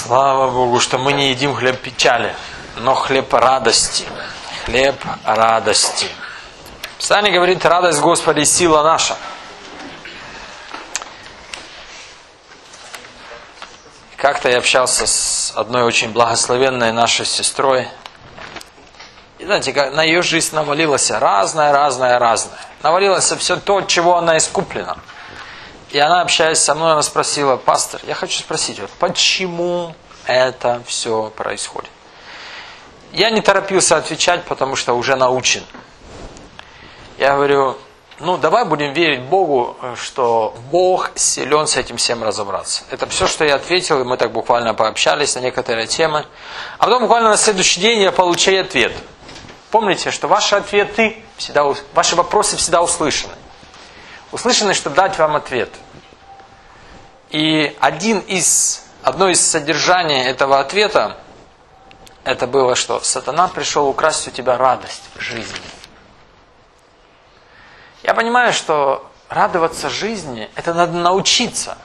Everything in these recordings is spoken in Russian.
Слава Богу, что мы не едим хлеб печали, но хлеб радости. Хлеб радости. Писание говорит: радость Господи, сила наша. Как-то я общался с одной очень благословенной нашей сестрой. И знаете, на ее жизнь навалилось разное. Навалилось все то, от чего она искуплена. И она, общаясь со мной, она спросила: пастор, я хочу спросить, вот почему это все происходит? Я не торопился отвечать, потому что уже научен. Я говорю: давай будем верить Богу, что Бог силен с этим всем разобраться. Это все, что я ответил, и мы так буквально пообщались на некоторые темы. А потом буквально на следующий день я получаю ответ. Помните, что ваши ответы всегда, ваши вопросы всегда услышаны. Услышаны, чтобы дать вам ответ. И одно из содержаний этого ответа, это было, что сатана пришел украсть у тебя радость жизни. Я понимаю, что радоваться жизни, это надо научиться.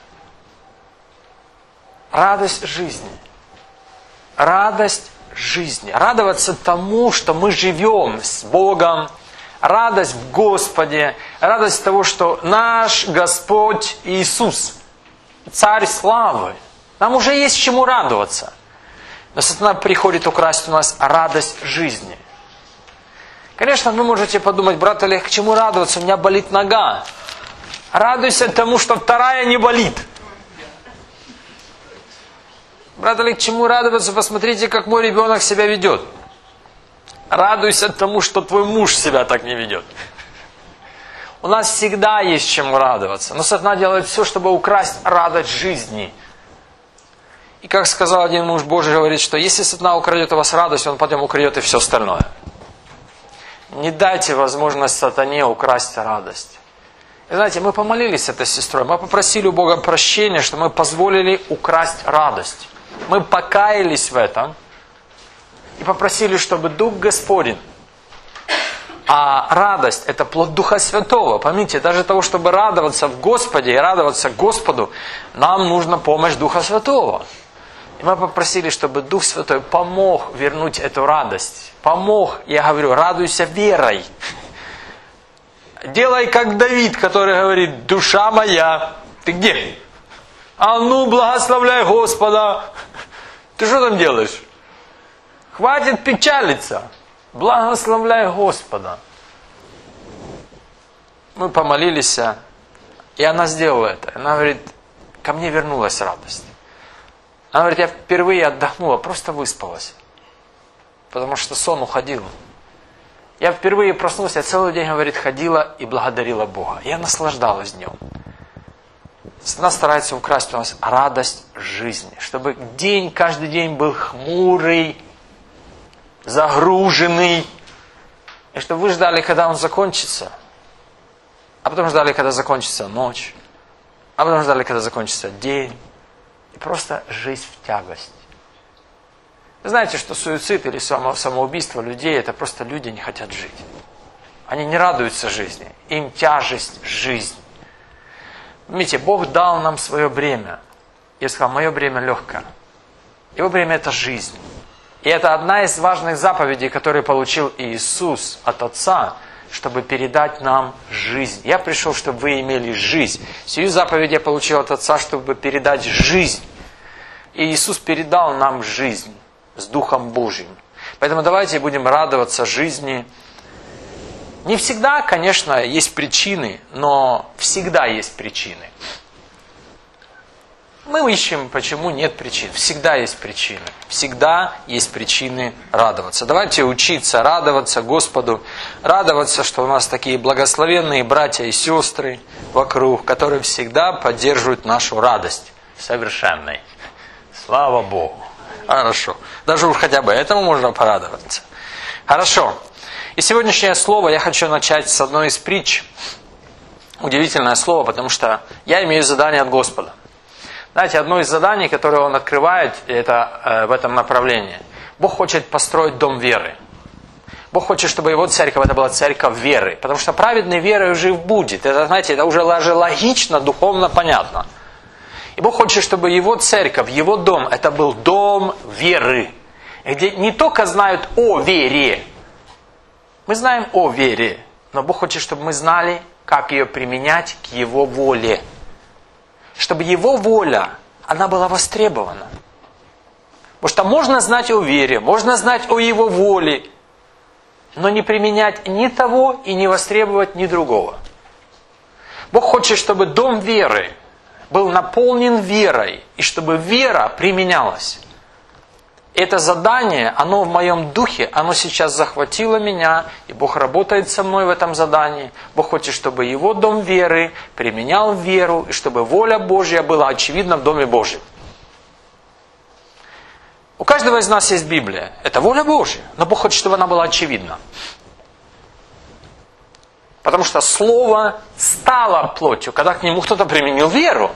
Радость жизни. Радость жизни. Радоваться тому, что мы живем с Богом. Радость в Господе. Радость того, что наш Господь Иисус, Царь славы. Нам уже есть чему радоваться. Но сатана приходит украсть у нас радость жизни. Конечно, вы можете подумать: брат Олег, к чему радоваться? У меня болит нога. Радуйся тому, что вторая не болит. Брат Олег, к чему радоваться? Посмотрите, как мой ребенок себя ведет. Радуйся тому, что твой муж себя так не ведет. У нас всегда есть чему радоваться. Но сатана делает все, чтобы украсть радость жизни. И как сказал один муж Божий, говорит, что если сатана украдет у вас радость, он потом украдет и все остальное. Не дайте возможность сатане украсть радость. И знаете, мы помолились с этой сестрой, мы попросили у Бога прощения, что мы позволили украсть радость. Мы покаялись в этом и попросили, чтобы Дух Господень, а радость – это плод Духа Святого. Помните, даже того, чтобы радоваться в Господе и радоваться Господу, нам нужна помощь Духа Святого. И мы попросили, чтобы Дух Святой помог вернуть эту радость. Помог, я говорю, радуйся верой. Делай как Давид, который говорит: душа моя, ты где? А ну, благословляй Господа. Ты что там делаешь? Хватит печалиться. Благословляй Господа. Мы помолились, и она сделала это. Она говорит: ко мне вернулась радость. Она говорит: я впервые отдохнула, просто выспалась. Потому что сон уходил. Я впервые проснулась, я целый день, говорит, ходила и благодарила Бога. Я наслаждалась днем. Она старается украсть у нас радость жизни. Чтобы день, каждый день был хмурый, загруженный. И чтобы вы ждали, когда он закончится. А потом ждали, когда закончится ночь. А потом ждали, когда закончится день. И просто жизнь в тягость. Вы знаете, что суицид или самоубийство людей, это просто люди не хотят жить. Они не радуются жизни. Им тяжесть жизни. Видите, Бог дал нам свое бремя. Я сказал: мое бремя легкое. Его бремя – это жизнь. И это одна из важных заповедей, которые получил Иисус от Отца, чтобы передать нам жизнь. Я пришел, чтобы вы имели жизнь. Сию заповедь я получил от Отца, чтобы передать жизнь. И Иисус передал нам жизнь с Духом Божьим. Поэтому давайте будем радоваться жизни. Не всегда, конечно, есть причины, но всегда есть причины. Мы ищем, почему нет причин. Всегда есть причины. Всегда есть причины радоваться. Давайте учиться радоваться Господу. Радоваться, что у нас такие благословенные братья и сестры вокруг, которые всегда поддерживают нашу радость совершенной. Слава Богу. Хорошо. Даже уж хотя бы этому можно порадоваться. Хорошо. И сегодняшнее слово я хочу начать с одной из притч. Удивительное слово, потому что я имею задание от Господа. Знаете, одно из заданий, которое Он открывает, это в этом направлении. Бог хочет построить дом веры. Бог хочет, чтобы Его церковь, это была церковь веры. Потому что праведной верой жив будет. Это, знаете, это уже логично, духовно понятно. И И Бог хочет, чтобы Его церковь, Его дом, это был дом веры. Где не только знают о вере. Мы знаем о вере. Но Бог хочет, чтобы мы знали, как ее применять к Его воле. Чтобы Его воля, она была востребована. Потому что можно знать о вере, можно знать о Его воле, но не применять ни того и не востребовать ни другого. Бог хочет, чтобы дом веры был наполнен верой, и чтобы вера применялась. Это задание, оно в моем духе, оно сейчас захватило меня, и Бог работает со мной в этом задании. Бог хочет, чтобы Его дом веры применял веру, и чтобы воля Божья была очевидна в Доме Божьем. У каждого из нас есть Библия. Это воля Божья, но Бог хочет, чтобы она была очевидна. Потому что Слово стало плотью, когда к нему кто-то применил веру.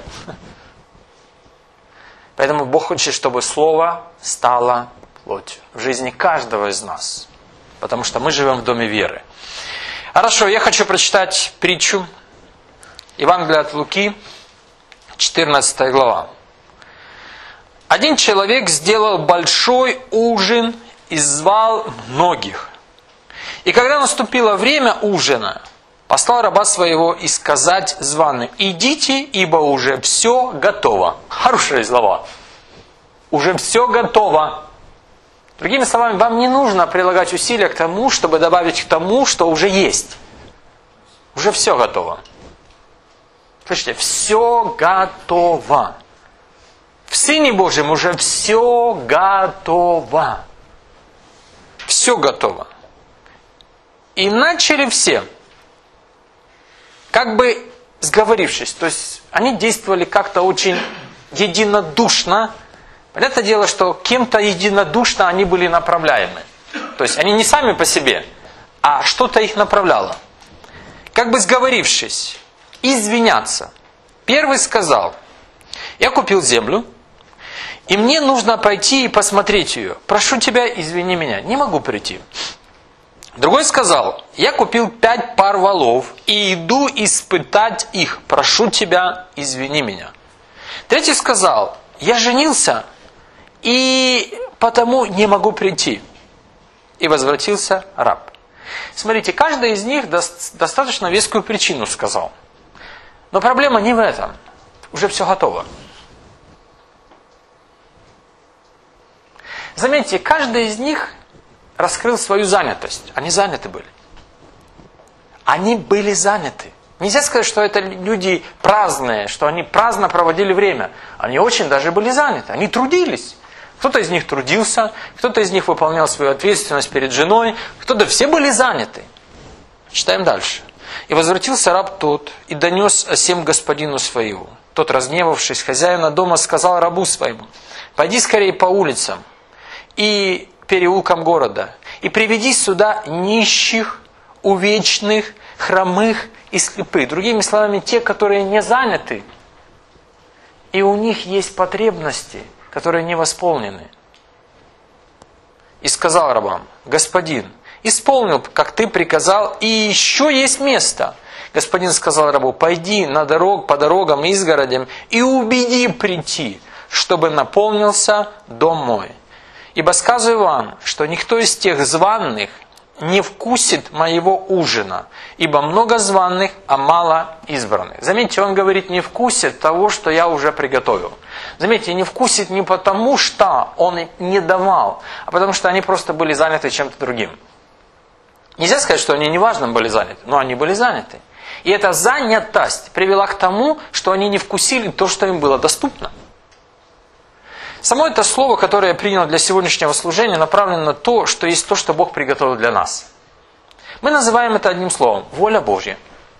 Поэтому Бог хочет, чтобы Слово стало плотью в жизни каждого из нас. Потому что мы живем в доме веры. Хорошо, я хочу прочитать притчу. Евангелие от Луки, 14 глава. Один человек сделал большой ужин и звал многих. И когда наступило время ужина, послал раба своего и сказать званым: идите, ибо уже все готово. Хорошие слова. Уже все готово. Другими словами, вам не нужно прилагать усилия к тому, чтобы добавить к тому, что уже есть. Уже все готово. Слышите, все готово. В Сыне Божьем уже все готово. Все готово. И начали все, как бы сговорившись. То есть они действовали как-то очень единодушно. Понятное дело, что кем-то единодушно они были направляемы. То есть они не сами по себе, а что-то их направляло. Как бы сговорившись, извиняться. Первый сказал: я купил землю, и мне нужно пойти и посмотреть ее. Прошу тебя, извини меня, не могу прийти. Другой сказал: я купил 5 пар волов и иду испытать их. Прошу тебя, извини меня. Третий сказал: я женился и потому не могу прийти. И возвратился раб. Смотрите, каждый из них достаточно вескую причину сказал. Но проблема не в этом. Уже все готово. Заметьте, каждый из них раскрыл свою занятость. Они заняты были. Они были заняты. Нельзя сказать, что это люди праздные, что они праздно проводили время. Они очень даже были заняты. Они трудились. Кто-то из них трудился, кто-то из них выполнял свою ответственность перед женой, кто-то, все были заняты. Читаем дальше. И возвратился раб тот, и донес о сем господину своему. Тот, разгневавшись, хозяина дома сказал рабу своему: пойди скорее по улицам и переулкам города, и приведи сюда нищих, увечных, хромых и слепых. Другими словами, те, которые не заняты, и у них есть потребности, которые не восполнены. И сказал рабам: господин, исполнил, как ты приказал, и еще есть место. Господин сказал рабу: пойди по дорогам и изгородям и убеди прийти, чтобы наполнился дом мой. Ибо сказываю вам, что никто из тех званых не вкусит моего ужина, ибо много званых, а мало избранных. Заметьте, он говорит, не вкусит того, что я уже приготовил. Заметьте, не вкусит не потому, что он не давал, а потому что они просто были заняты чем-то другим. Нельзя сказать, что они неважно были заняты, но они были заняты. И эта занятость привела к тому, что они не вкусили то, что им было доступно. Само это слово, которое я принял для сегодняшнего служения, направлено на то, что есть то, что Бог приготовил для нас. Мы называем это одним словом – воля Божья.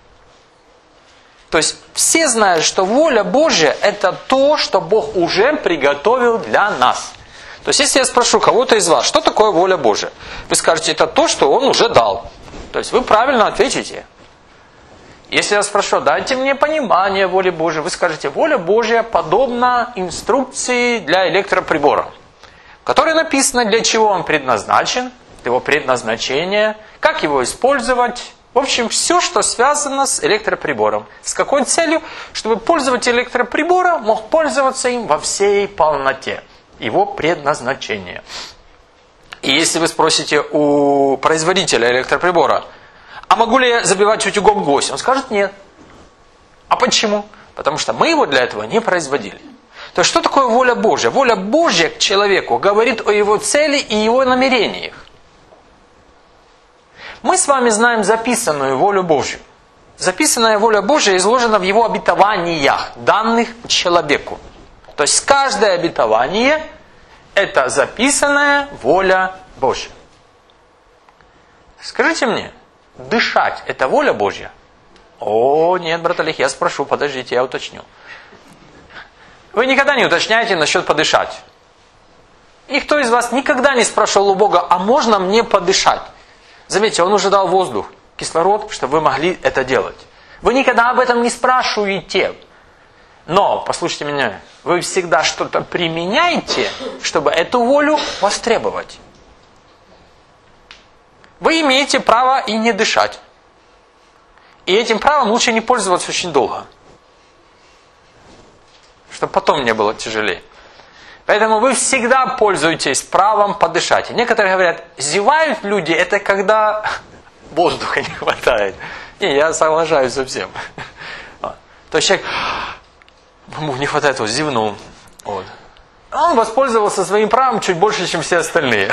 То есть все знают, что воля Божья – это то, что Бог уже приготовил для нас. То есть если я спрошу кого-то из вас, что такое воля Божья, вы скажете, это то, что Он уже дал. То есть вы правильно ответите. Если я спрошу, дайте мне понимание воли Божьей, вы скажете, воля Божья подобна инструкции для электроприбора, в которой написано, для чего он предназначен, его предназначение, как его использовать В общем, все, что связано с электроприбором. С какой целью? Чтобы пользователь электроприбора мог пользоваться им во всей полноте. Его предназначение. И если вы спросите у производителя электроприбора, а могу ли я забивать утюгом гвоздь? Он скажет нет. А почему? Потому что мы его для этого не производили. То есть, что такое воля Божья? Воля Божья к человеку говорит о его цели и его намерениях. Мы с вами знаем записанную волю Божью. Записанная воля Божья изложена в его обетованиях, данных человеку. То есть, каждое обетование – это записанная воля Божья. Скажите мне, дышать – это воля Божья? О, нет, брат Олег, я спрошу, подождите, я уточню. Вы никогда не уточняете насчет подышать. Никто из вас никогда не спрашивал у Бога, а можно мне подышать? Заметьте, Он уже дал воздух, кислород, чтобы вы могли это делать. Вы никогда об этом не спрашиваете. Но, послушайте меня, вы всегда что-то применяете, чтобы эту волю востребовать. Вы имеете право и не дышать. И этим правом лучше не пользоваться очень долго. Чтобы потом не было тяжелее. Поэтому вы всегда пользуетесь правом подышать. И некоторые говорят, зевают люди, это когда воздуха не хватает. Не, я соглашаюсь со всем. То есть человек, ему не хватает, вот, зевнул. Вот. Он воспользовался своим правом чуть больше, чем все остальные.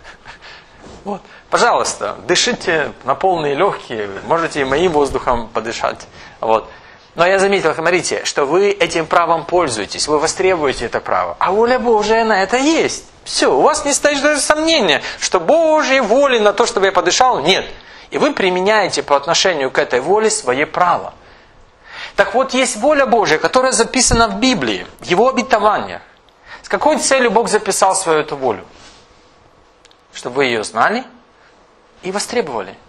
Вот. Пожалуйста, дышите на полные легкие, можете и моим воздухом подышать. Вот. Но я заметил, смотрите, что вы этим правом пользуетесь, вы востребуете это право. А воля Божия на это есть. Все, у вас не стоит даже сомнения, что Божьей воли на то, чтобы я подышал, нет. И вы применяете по отношению к этой воле свое право. Так вот, есть воля Божья, которая записана в Библии, в Его обетованиях. С какой целью Бог записал свою эту волю? Чтобы вы ее знали и востребовали.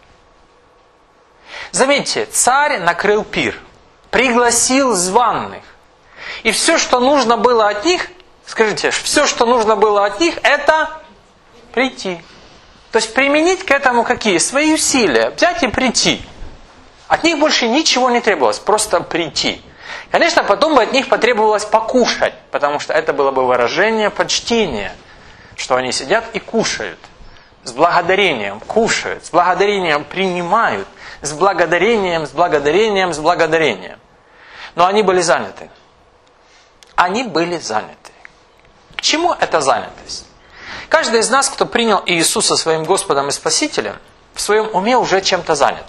Заметьте, царь накрыл пир. Пригласил званых. И все, что нужно было от них, скажите, все, что нужно было от них, это прийти. То есть применить к этому какие? Свои усилия. Взять и прийти. От них больше ничего не требовалось, просто прийти. Конечно, потом бы от них потребовалось покушать, потому что это было бы выражение почтения, что они сидят и кушают. С благодарением кушают, с благодарением принимают. С благодарением, с благодарением, с благодарением. Но они были заняты. Они были заняты. К чему эта занятость? Каждый из нас, кто принял Иисуса своим Господом и Спасителем, в своем уме уже чем-то занят.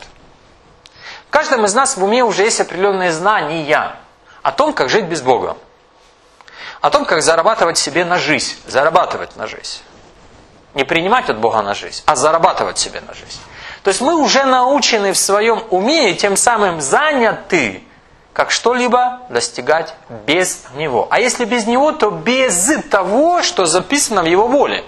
В каждом из нас в уме уже есть определенные знания о том, как жить без Бога. О том, как зарабатывать себе на жизнь. Зарабатывать на жизнь. Не принимать от Бога на жизнь, а зарабатывать себе на жизнь. То есть мы уже научены в своем уме и тем самым заняты, как что-либо достигать без Него. А если без Него, то без того, что записано в Его воле.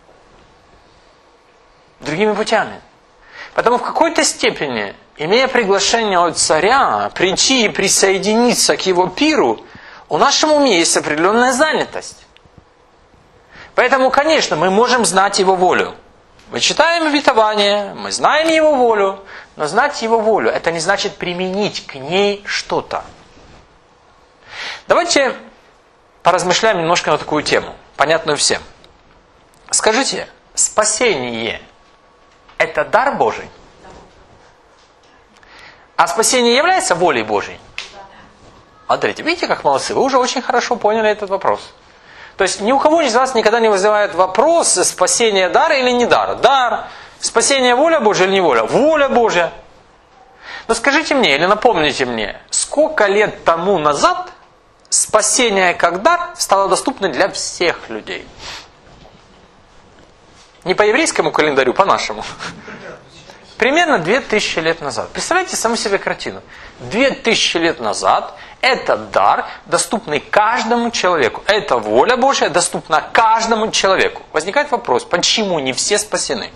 Другими путями. Потому в какой-то степени, имея приглашение от царя прийти и присоединиться к Его пиру, у нашем уме есть определенная занятость. Поэтому, конечно, мы можем знать Его волю. Мы читаем обетование, мы знаем Его волю, но знать Его волю, это не значит применить к ней что-то. Давайте поразмышляем немножко на такую тему, понятную всем. Скажите, спасение – это дар Божий? А спасение является волей Божьей? Смотрите, видите, как молодцы, вы уже очень хорошо поняли этот вопрос. То есть ни у кого из вас никогда не вызывает вопрос, спасение дар или не дар. Дар. Спасение воля Божья или не воля? Воля Божья. Но скажите мне или напомните мне, сколько лет тому назад спасение как дар стало доступно для всех людей? Не по еврейскому календарю, по нашему. Примерно 2000 лет назад. Представляете саму себе картину. 2000 лет назад этот дар, доступный каждому человеку. Эта воля Божья доступна каждому человеку. Возникает вопрос, почему не все спасены?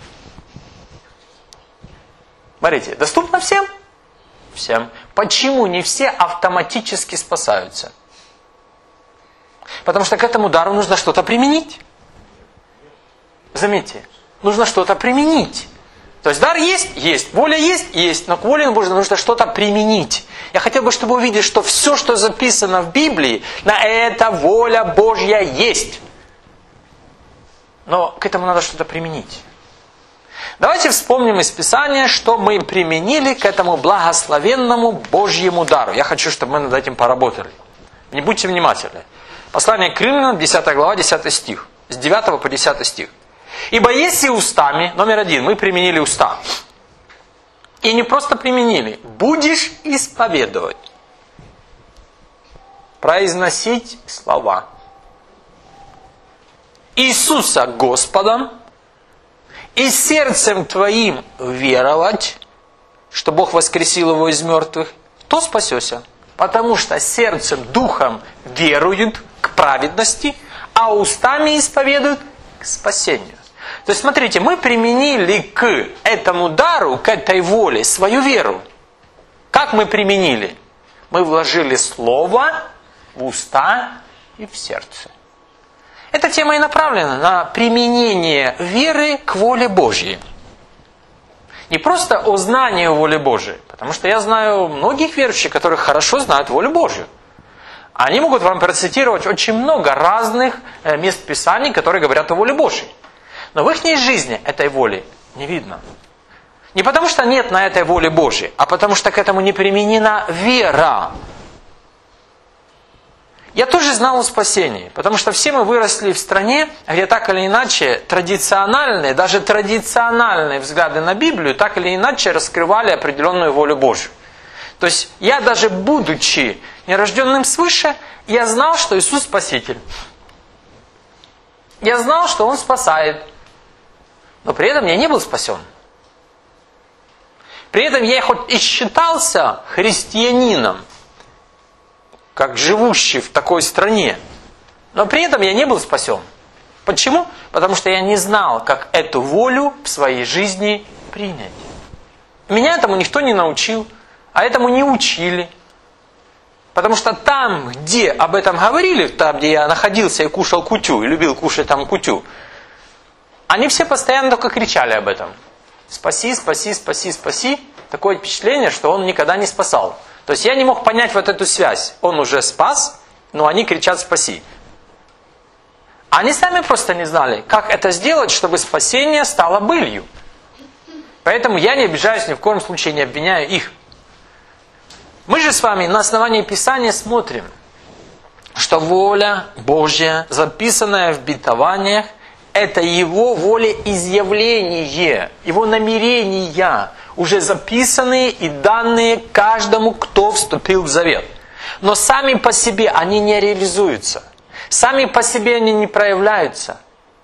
Смотрите, доступно всем? Всем. Почему не все автоматически спасаются? Потому что к этому дару нужно что-то применить. Заметьте, нужно что-то применить. То есть дар есть? Есть. Воля есть? Есть. Но к воле нужно что-то применить. Я хотел бы, чтобы вы увидели, что все, что записано в Библии, на это воля Божья есть. Но к этому надо что-то применить. Давайте вспомним из Писания, что мы применили к этому благословенному Божьему дару. Я хочу, чтобы мы над этим поработали. Не будьте внимательны. Послание к Римлянам, 10 глава, 10 стих. С 9 по 10 стих. «Ибо если устами, номер 1, мы применили уста, и не просто применили, будешь исповедовать, произносить слова Иисуса Господом, и сердцем твоим веровать, что Бог воскресил его из мертвых, то спасешься. Потому что сердцем, духом веруют к праведности, а устами исповедуют к спасению». То есть, смотрите, мы применили к этому дару, к этой воле свою веру. Как мы применили? Мы вложили слово в уста и в сердце. Эта тема и направлена на применение веры к воле Божьей. Не просто о знании воли Божьей, потому что я знаю многих верующих, которые хорошо знают волю Божью. Они могут вам процитировать очень много разных мест Писаний, которые говорят о воле Божьей. Но в их жизни этой воли не видно. Не потому что нет на этой воле Божьей, а потому что к этому не применена вера. Я тоже знал о спасении, потому что все мы выросли в стране, где так или иначе традициональные, даже традициональные взгляды на Библию так или иначе раскрывали определенную волю Божью. То есть я даже будучи нерожденным свыше, я знал, что Иисус Спаситель. Я знал, что Он спасает. Но при этом я не был спасен. При этом я хоть и считался христианином, как живущий в такой стране, но при этом я не был спасен. Почему? Потому что я не знал, как эту волю в своей жизни принять. Меня этому никто не научил, а этому не учили. Потому что там, где об этом говорили, там, где я находился и кушал кутю, и любил кушать там кутю, они все постоянно только кричали об этом. Спаси, спаси, спаси, спаси. Такое впечатление, что он никогда не спасал. То есть я не мог понять вот эту связь. Он уже спас, но они кричат «спаси». Они сами просто не знали, как это сделать, чтобы спасение стало былью. Поэтому я не обижаюсь, ни в коем случае не обвиняю их. Мы же с вами на основании Писания смотрим, что воля Божья, записанная в обетованиях, это Его волеизъявление, Его намерения, уже записанные и данные каждому, кто вступил в завет. Но сами по себе они не реализуются. Сами по себе они не проявляются.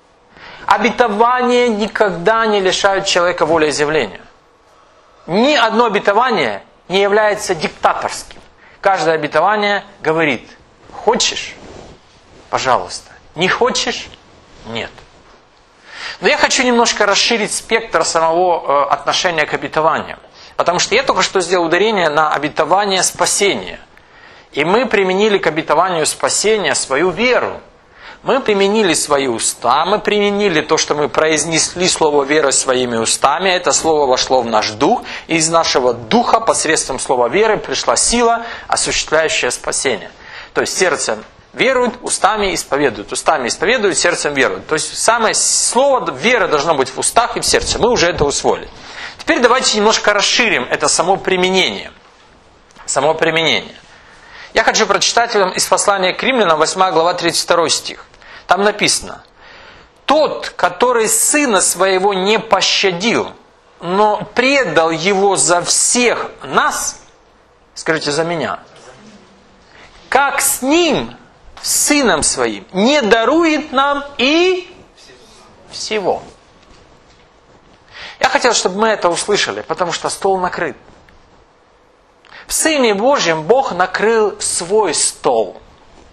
Обетования никогда не лишают человека волеизъявления. Ни одно обетование не является диктаторским. Каждое обетование говорит: хочешь? Пожалуйста. Не хочешь? Нет. Но я хочу немножко расширить спектр самого отношения к обетованиям. Потому что я только что сделал ударение на обетование спасения. И мы применили к обетованию спасения свою веру. Мы применили свои уста, мы применили то, что мы произнесли слово веры своими устами. Это слово вошло в наш дух. И из нашего духа посредством слова веры пришла сила, осуществляющая спасение. То есть сердцем веруют, устами исповедуют. Устами исповедуют, сердцем веруют. То есть самое слово веры должно быть в устах и в сердце. Мы уже это усвоили. Теперь давайте немножко расширим это само применение. Само применение. Я хочу прочитать вам из послания к Римлянам, 8 глава, 32 стих. Там написано: «Тот, который сына своего не пощадил, но предал его за всех нас», скажите, за меня, «как с ним, сыном своим, не дарует нам и всего». Я хотел, чтобы мы это услышали, потому что стол накрыт. В Сыне Божьем Бог накрыл свой стол.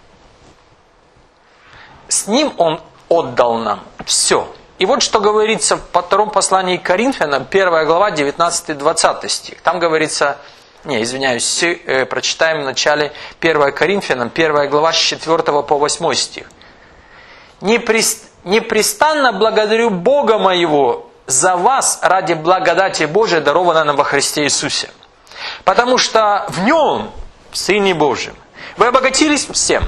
С Ним Он отдал нам все. И вот что говорится во втором послании к Коринфянам, 1 глава, 19-20 стих. Там говорится, прочитаем в начале 1 Коринфянам, 1 глава, с 4 по 8 стих. «Непрестанно благодарю Бога моего за вас ради благодати Божией, дарованной нам во Христе Иисусе. Потому что в Нем, в Сыне Божьем, вы обогатились всем.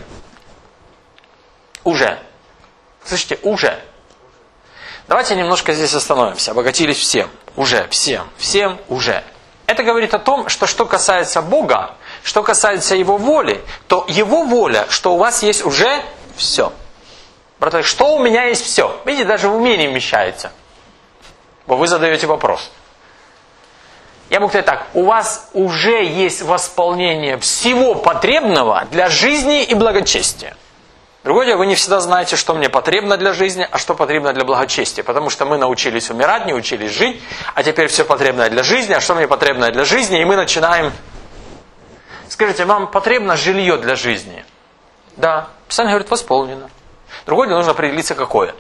Уже. Слышите, уже. Давайте немножко здесь остановимся. Обогатились всем. Уже, всем. Всем, уже. Это говорит о том, что касается Бога, что касается Его воли, то Его воля, что у вас есть уже все. Братья, что у меня есть все? Видите, даже в уме не вмещается. Вы задаете вопрос. Я могу сказать так. У вас уже есть восполнение всего потребного для жизни и благочестия. Другое дело, вы не всегда знаете, что мне потребно для жизни, а что потребно для благочестия. Потому что мы научились умирать, не учились жить, а теперь все потребное для жизни, а что мне потребно для жизни, и мы начинаем... Скажите, вам потребно жилье для жизни? Да. Писание говорит, восполнено. Другое дело, нужно определиться, какое.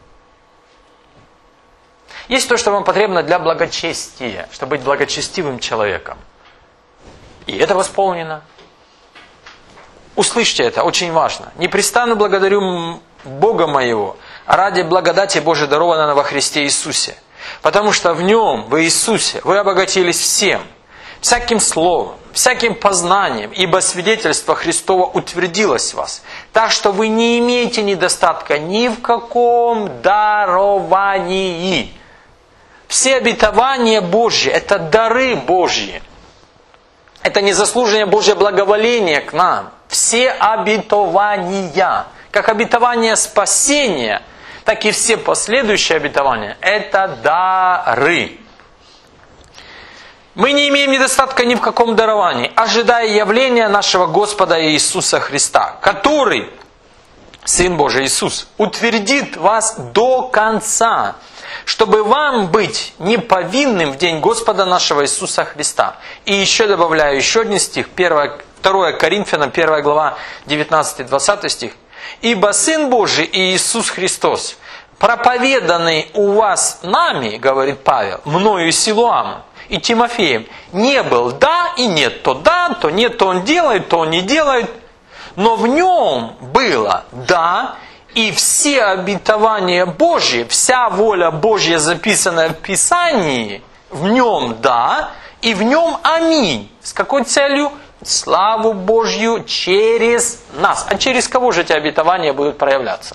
Есть то, что вам потребно для благочестия, чтобы быть благочестивым человеком. И это восполнено. Услышьте это, очень важно. Непрестанно благодарю Бога моего ради благодати Божией, дарованной нам во Христе Иисусе. Потому что в Нем, в Иисусе, вы обогатились всем, всяким словом, всяким познанием, ибо свидетельство Христово утвердилось в вас. Так что вы не имеете недостатка ни в каком даровании. Все обетования Божьи – это дары Божьи. Это незаслуженное Божье благоволение к нам. Все обетования, как обетование спасения, так и все последующие обетования – это дары. Мы не имеем недостатка ни в каком даровании, ожидая явления нашего Господа Иисуса Христа, который, Сын Божий Иисус, утвердит вас до конца, чтобы вам быть неповинным в день Господа нашего Иисуса Христа. И еще добавляю еще один стих, 2 Коринфянам, 1 глава, 19-20 стих. «Ибо Сын Божий Иисус Христос, проповеданный у вас нами, говорит Павел, мною и Силуамом, и Тимофеем, не был да и нет, то да, то нет, то он делает, то он не делает, но в нем было да, и все обетования Божьи, вся воля Божья, записанная в Писании, в нем да, и в нем аминь». С какой целью? Славу Божью через нас. А через кого же эти обетования будут проявляться?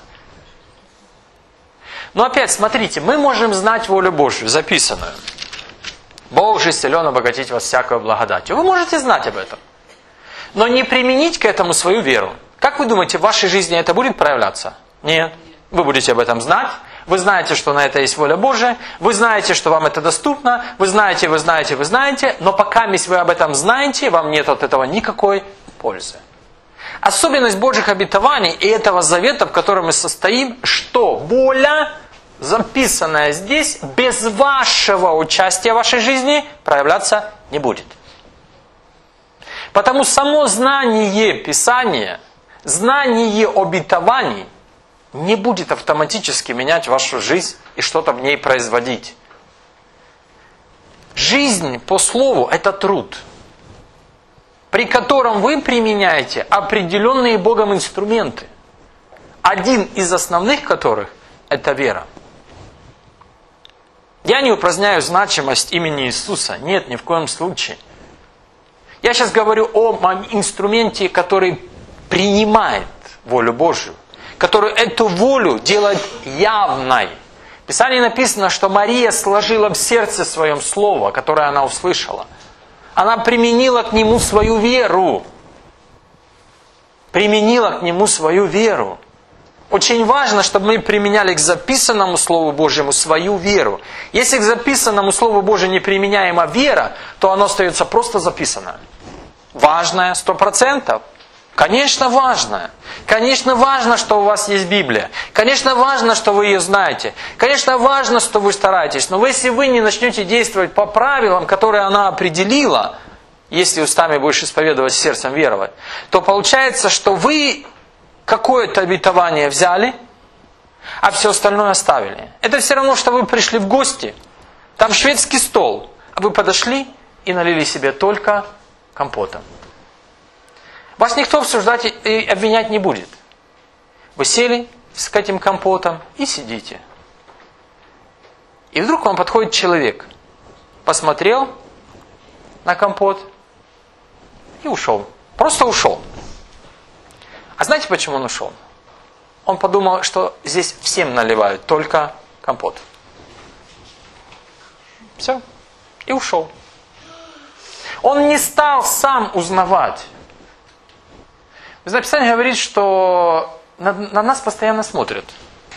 Но опять, смотрите, мы можем знать волю Божью, записанную. Бог же силен обогатить вас всякой благодатью. Вы можете знать об этом. Но не применить к этому свою веру. Как вы думаете, в вашей жизни это будет проявляться? Нет. Вы будете об этом знать. Вы знаете, что на это есть воля Божия. Вы знаете, что вам это доступно. Вы знаете. Но пока вы об этом знаете, вам нет от этого никакой пользы. Особенность Божьих обетований и этого завета, в котором мы состоим, что воля, записанная здесь, без вашего участия в вашей жизни проявляться не будет. Потому само знание Писания, знание обетований не будет автоматически менять вашу жизнь и что-то в ней производить. Жизнь по слову – это труд, при котором вы применяете определенные Богом инструменты, один из основных которых – это вера. Я не упраздняю значимость имени Иисуса. Нет, ни в коем случае. Я сейчас говорю о инструменте, который принимает волю Божью, который эту волю делает явной. В Писании написано, что Мария сложила в сердце своем слово, которое она услышала. Она применила к нему свою веру. Применила к нему свою веру. Очень важно, чтобы мы применяли к записанному Слову Божьему свою веру. Если к записанному Слову Божьему не применяема вера, то оно остается просто записанное. Важное, 100%. Конечно, важное. Конечно, важно, что у вас есть Библия. Конечно, важно, что вы ее знаете. Конечно, важно, что вы стараетесь. Но если вы не начнете действовать по правилам, которые она определила, если устами будешь исповедовать, сердцем веровать, то получается, что вы какое-то обетование взяли, а все остальное оставили. Это все равно, что вы пришли в гости, там шведский стол, а вы подошли и налили себе только компотом. Вас никто обсуждать и обвинять не будет. Вы сели с этим компотом и сидите. И вдруг к вам подходит человек, посмотрел на компот и ушел. Просто ушел. А знаете, почему он ушел? Он подумал, что здесь всем наливают только компот. Все. И ушел. Он не стал сам узнавать. Вы знаете, Писание говорит, что на нас постоянно смотрят.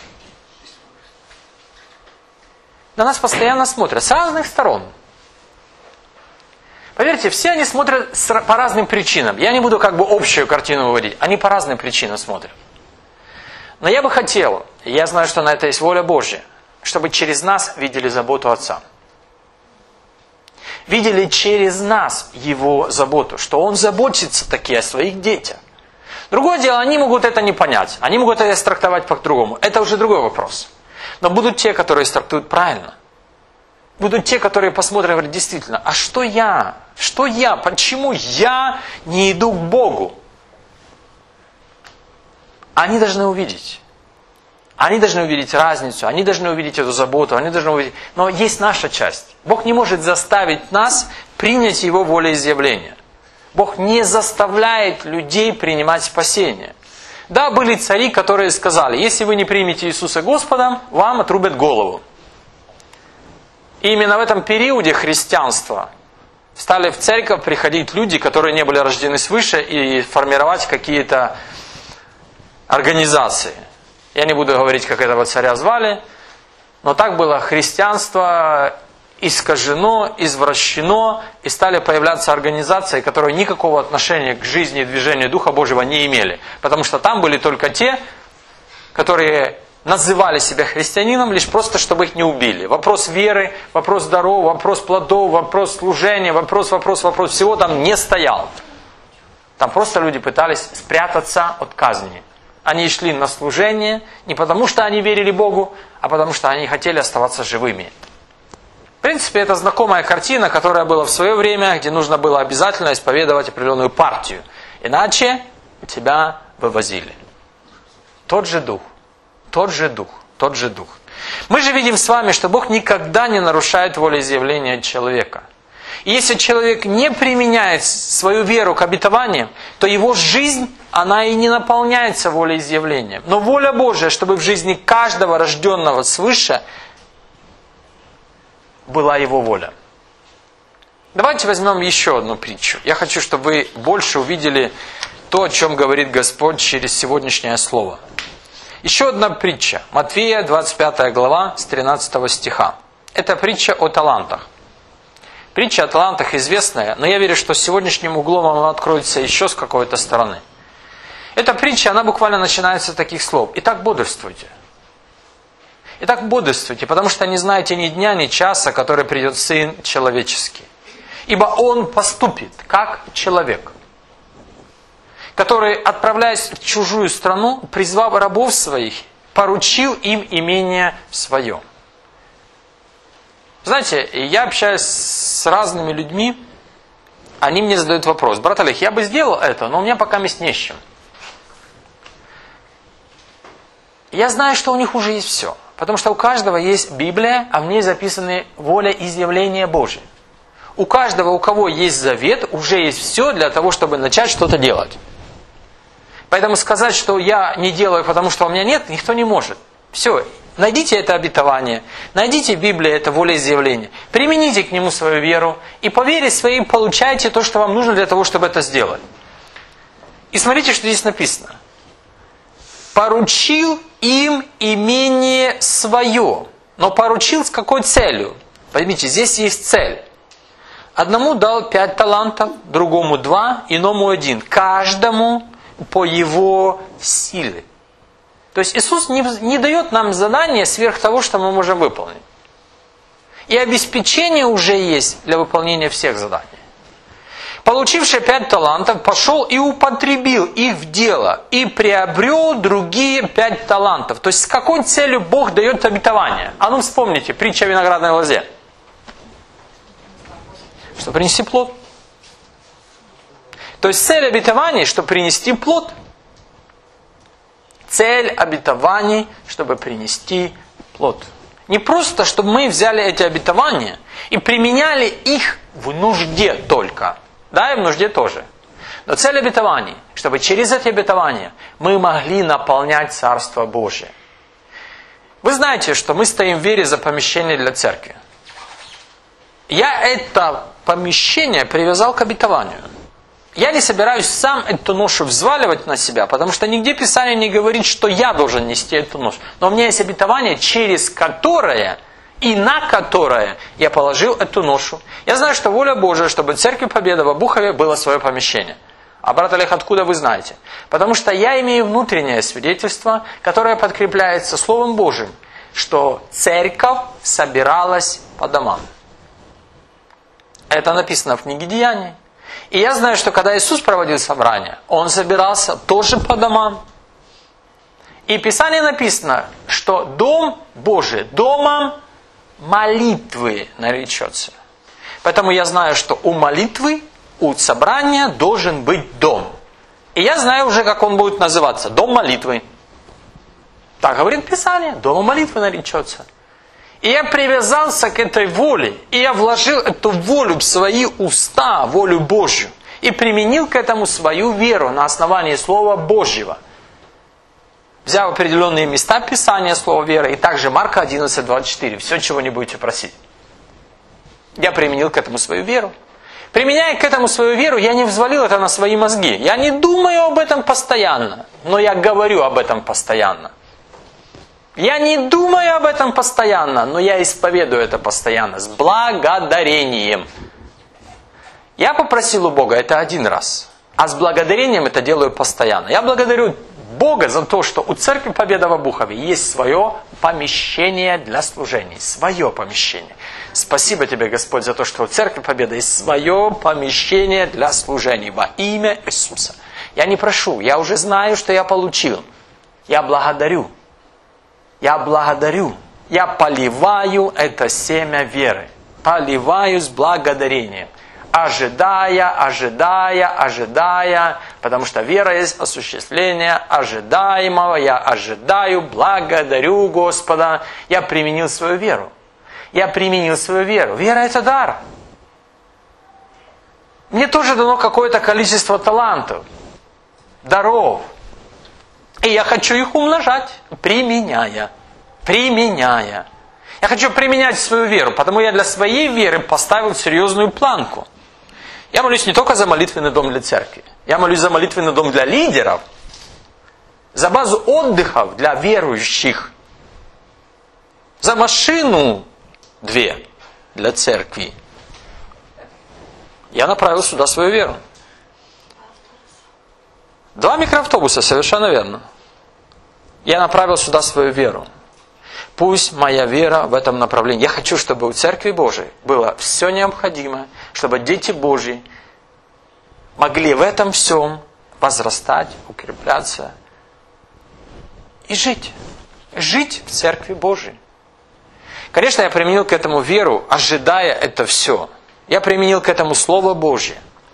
На нас постоянно смотрят. С разных сторон. Поверьте, все они смотрят по разным причинам. Я не буду общую картину выводить. Они по разным причинам смотрят. Но я бы хотел, и я знаю, что на это есть воля Божья, чтобы через нас видели заботу Отца. Видели через нас Его заботу, что Он заботится таки о своих детях. Другое дело, они могут это не понять. Они могут это истрактовать по-другому. Это уже другой вопрос. Но будут те, которые истрактуют правильно. Будут те, которые посмотрят и говорят, действительно, а что я? Что я? Почему я не иду к Богу? Они должны увидеть. Они должны увидеть разницу, они должны увидеть эту заботу, они должны увидеть. Но есть наша часть. Бог не может заставить нас принять Его волеизъявление. Бог не заставляет людей принимать спасение. Да, были цари, которые сказали, если вы не примете Иисуса Господа, вам отрубят голову. И именно в этом периоде христианства стали в церковь приходить люди, которые не были рождены свыше, и формировать какие-то организации. Я не буду говорить, как этого царя звали, но так было христианство искажено, извращено, и стали появляться организации, которые никакого отношения к жизни и движению Духа Божьего не имели. Потому что там были только те, которые называли себя христианином, лишь просто, чтобы их не убили. Вопрос веры, вопрос даров, вопрос плодов, вопрос служения, вопрос, всего там не стоял. Там просто люди пытались спрятаться от казни. Они шли на служение не потому, что они верили Богу, а потому, что они хотели оставаться живыми. В принципе, это знакомая картина, которая была в свое время, где нужно было обязательно исповедовать определенную партию. Иначе тебя вывозили. Тот же дух. Мы же видим с вами, что Бог никогда не нарушает волеизъявления человека. И если человек не применяет свою веру к обетованиям, то его жизнь, она и не наполняется волеизъявлением. Но воля Божия, чтобы в жизни каждого рожденного свыше была его воля. Давайте возьмем еще одну притчу. Я хочу, чтобы вы больше увидели то, о чем говорит Господь через сегодняшнее слово. Еще одна притча. Матфея, 25 глава, с 13 стиха. Это притча о талантах. Притча о талантах известная, но я верю, что с сегодняшним углом она откроется еще с какой-то стороны. Эта притча, она буквально начинается с таких слов. Итак, бодрствуйте. Итак, бодрствуйте, потому что не знаете ни дня, ни часа, который придет Сын Человеческий. Ибо Он поступит, как человек, который, отправляясь в чужую страну, призвав рабов своих, поручил им имение свое. Знаете, я общаюсь с разными людьми, они мне задают вопрос. Брат Олег, я бы сделал это, но у меня пока мест не с чем. Я знаю, что у них уже есть все. Потому что у каждого есть Библия, а в ней записаны воля изъявления Божьей. У каждого, у кого есть завет, уже есть все для того, чтобы начать что-то делать. Поэтому сказать, что я не делаю, потому что у меня нет, никто не может. Все. Найдите это обетование, найдите в Библии это волеизъявление, примените к нему свою веру и по вере своей получайте то, что вам нужно для того, чтобы это сделать. И смотрите, что здесь написано. Поручил им имение свое. Но поручил с какой целью? Поймите, здесь есть цель. Одному дал 5 талантов, другому 2, иному 1. Каждому по его силе. То есть Иисус не дает нам задания сверх того, что мы можем выполнить. И обеспечение уже есть для выполнения всех заданий. Получивший 5 талантов пошел и употребил их в дело, и приобрел другие 5 талантов. То есть с какой целью Бог дает обетование? А ну вспомните, притча о виноградной лозе. Чтобы принести плод. То есть цель обетований, чтобы принести плод. Цель обетований, чтобы принести плод. Не просто, чтобы мы взяли эти обетования и применяли их в нужде только. Да, и в нужде тоже. Но цель обетований, чтобы через эти обетования мы могли наполнять Царство Божие. Вы знаете, что мы стоим в вере за помещение для церкви. Я это помещение привязал к обетованию. Я не собираюсь сам эту ношу взваливать на себя, потому что нигде Писание не говорит, что я должен нести эту ношу. Но у меня есть обетование, через которое и на которое я положил эту ношу. Я знаю, что воля Божия, чтобы в Церкви Победа в Обухове было свое помещение. А брат Олег, откуда вы знаете? Потому что я имею внутреннее свидетельство, которое подкрепляется Словом Божьим, что церковь собиралась по домам. Это написано в книге Деяний. И я знаю, что когда Иисус проводил собрание, Он собирался тоже по домам. И в Писании написано, что Дом Божий домом молитвы наречется. Поэтому я знаю, что у молитвы, у собрания должен быть дом. И я знаю уже, как он будет называться. Дом молитвы. Так говорит Писание. Дом молитвы наречется. И я привязался к этой воле. И я вложил эту волю в свои уста, волю Божью. И применил к этому свою веру на основании Слова Божьего. Взял определенные места Писания, Слова веры. И также Марка 11:24. Все, чего не будете просить. Я применил к этому свою веру. Применяя к этому свою веру, я не взвалил это на свои мозги. Я не думаю об этом постоянно, но я говорю об этом постоянно. Я не думаю об этом постоянно, но я исповедую это постоянно, с благодарением. Я попросил у Бога это один раз, а с благодарением это делаю постоянно. Я благодарю Бога за то, что у Церкви Победа в Обухове есть свое помещение для служений, свое помещение. Спасибо тебе, Господь, за то, что у Церкви Победа есть свое помещение для служений во имя Иисуса. Я не прошу, я уже знаю, что я получил. Я благодарю. Я благодарю. Я поливаю это семя веры. Поливаю с благодарением. Ожидая, потому что вера есть осуществление ожидаемого. Я ожидаю, благодарю Господа. Я применил свою веру. Вера – это дар. Мне тоже дано какое-то количество талантов, даров. И я хочу их умножать, применяя. Я хочу применять свою веру, потому я для своей веры поставил серьезную планку. Я молюсь не только за молитвенный дом для церкви. Я молюсь за молитвенный дом для лидеров, за базу отдыхов для верующих, за машину 2 для церкви. Я направил сюда свою веру. 2 микроавтобуса, совершенно верно. Я направил сюда свою веру. Пусть моя вера в этом направлении. Я хочу, чтобы у Церкви Божией было все необходимое, чтобы дети Божьи могли в этом всем возрастать, укрепляться и жить. Жить в Церкви Божией. Конечно, я применил к этому веру, ожидая это все. Я применил к этому Слово Божье.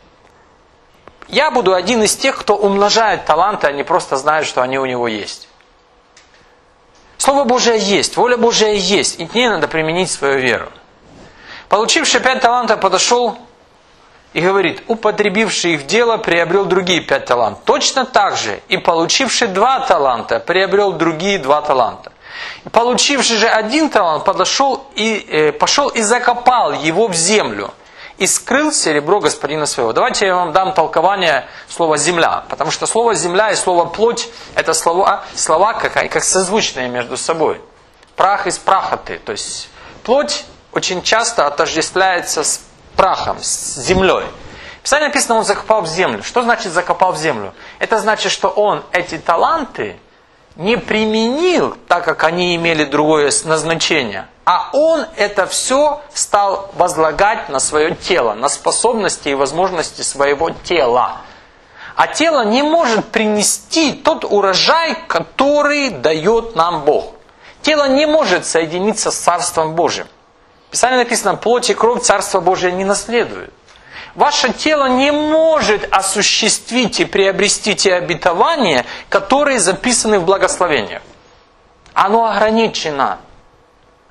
Я буду один из тех, кто умножает таланты, а не просто знает, что они у него есть. Слово Божие есть, воля Божия есть, и к ней надо применить свою веру. Получивший 5 талантов подошел и говорит, употребивший их в дело, приобрел другие 5 талантов. Точно так же и получивший 2 таланта, приобрел другие 2 таланта. Получивший же 1 талант пошел и закопал его в землю. И скрыл серебро господина своего. Давайте я вам дам толкование слова «земля». Потому что слово «земля» и слово «плоть» это слова как созвучные между собой. Прах из праха ты. То есть плоть очень часто отождествляется с прахом, с землей. В Писании написано, он закопал в землю. Что значит закопал в землю? Это значит, что он эти таланты не применил, так как они имели другое назначение. А он это все стал возлагать на свое тело, на способности и возможности своего тела. А тело не может принести тот урожай, который дает нам Бог. Тело не может соединиться с Царством Божьим. В Писании написано, плоть и кровь Царство Божие не наследуют. Ваше тело не может осуществить и приобрести те обетования, которые записаны в благословениях. Оно ограничено.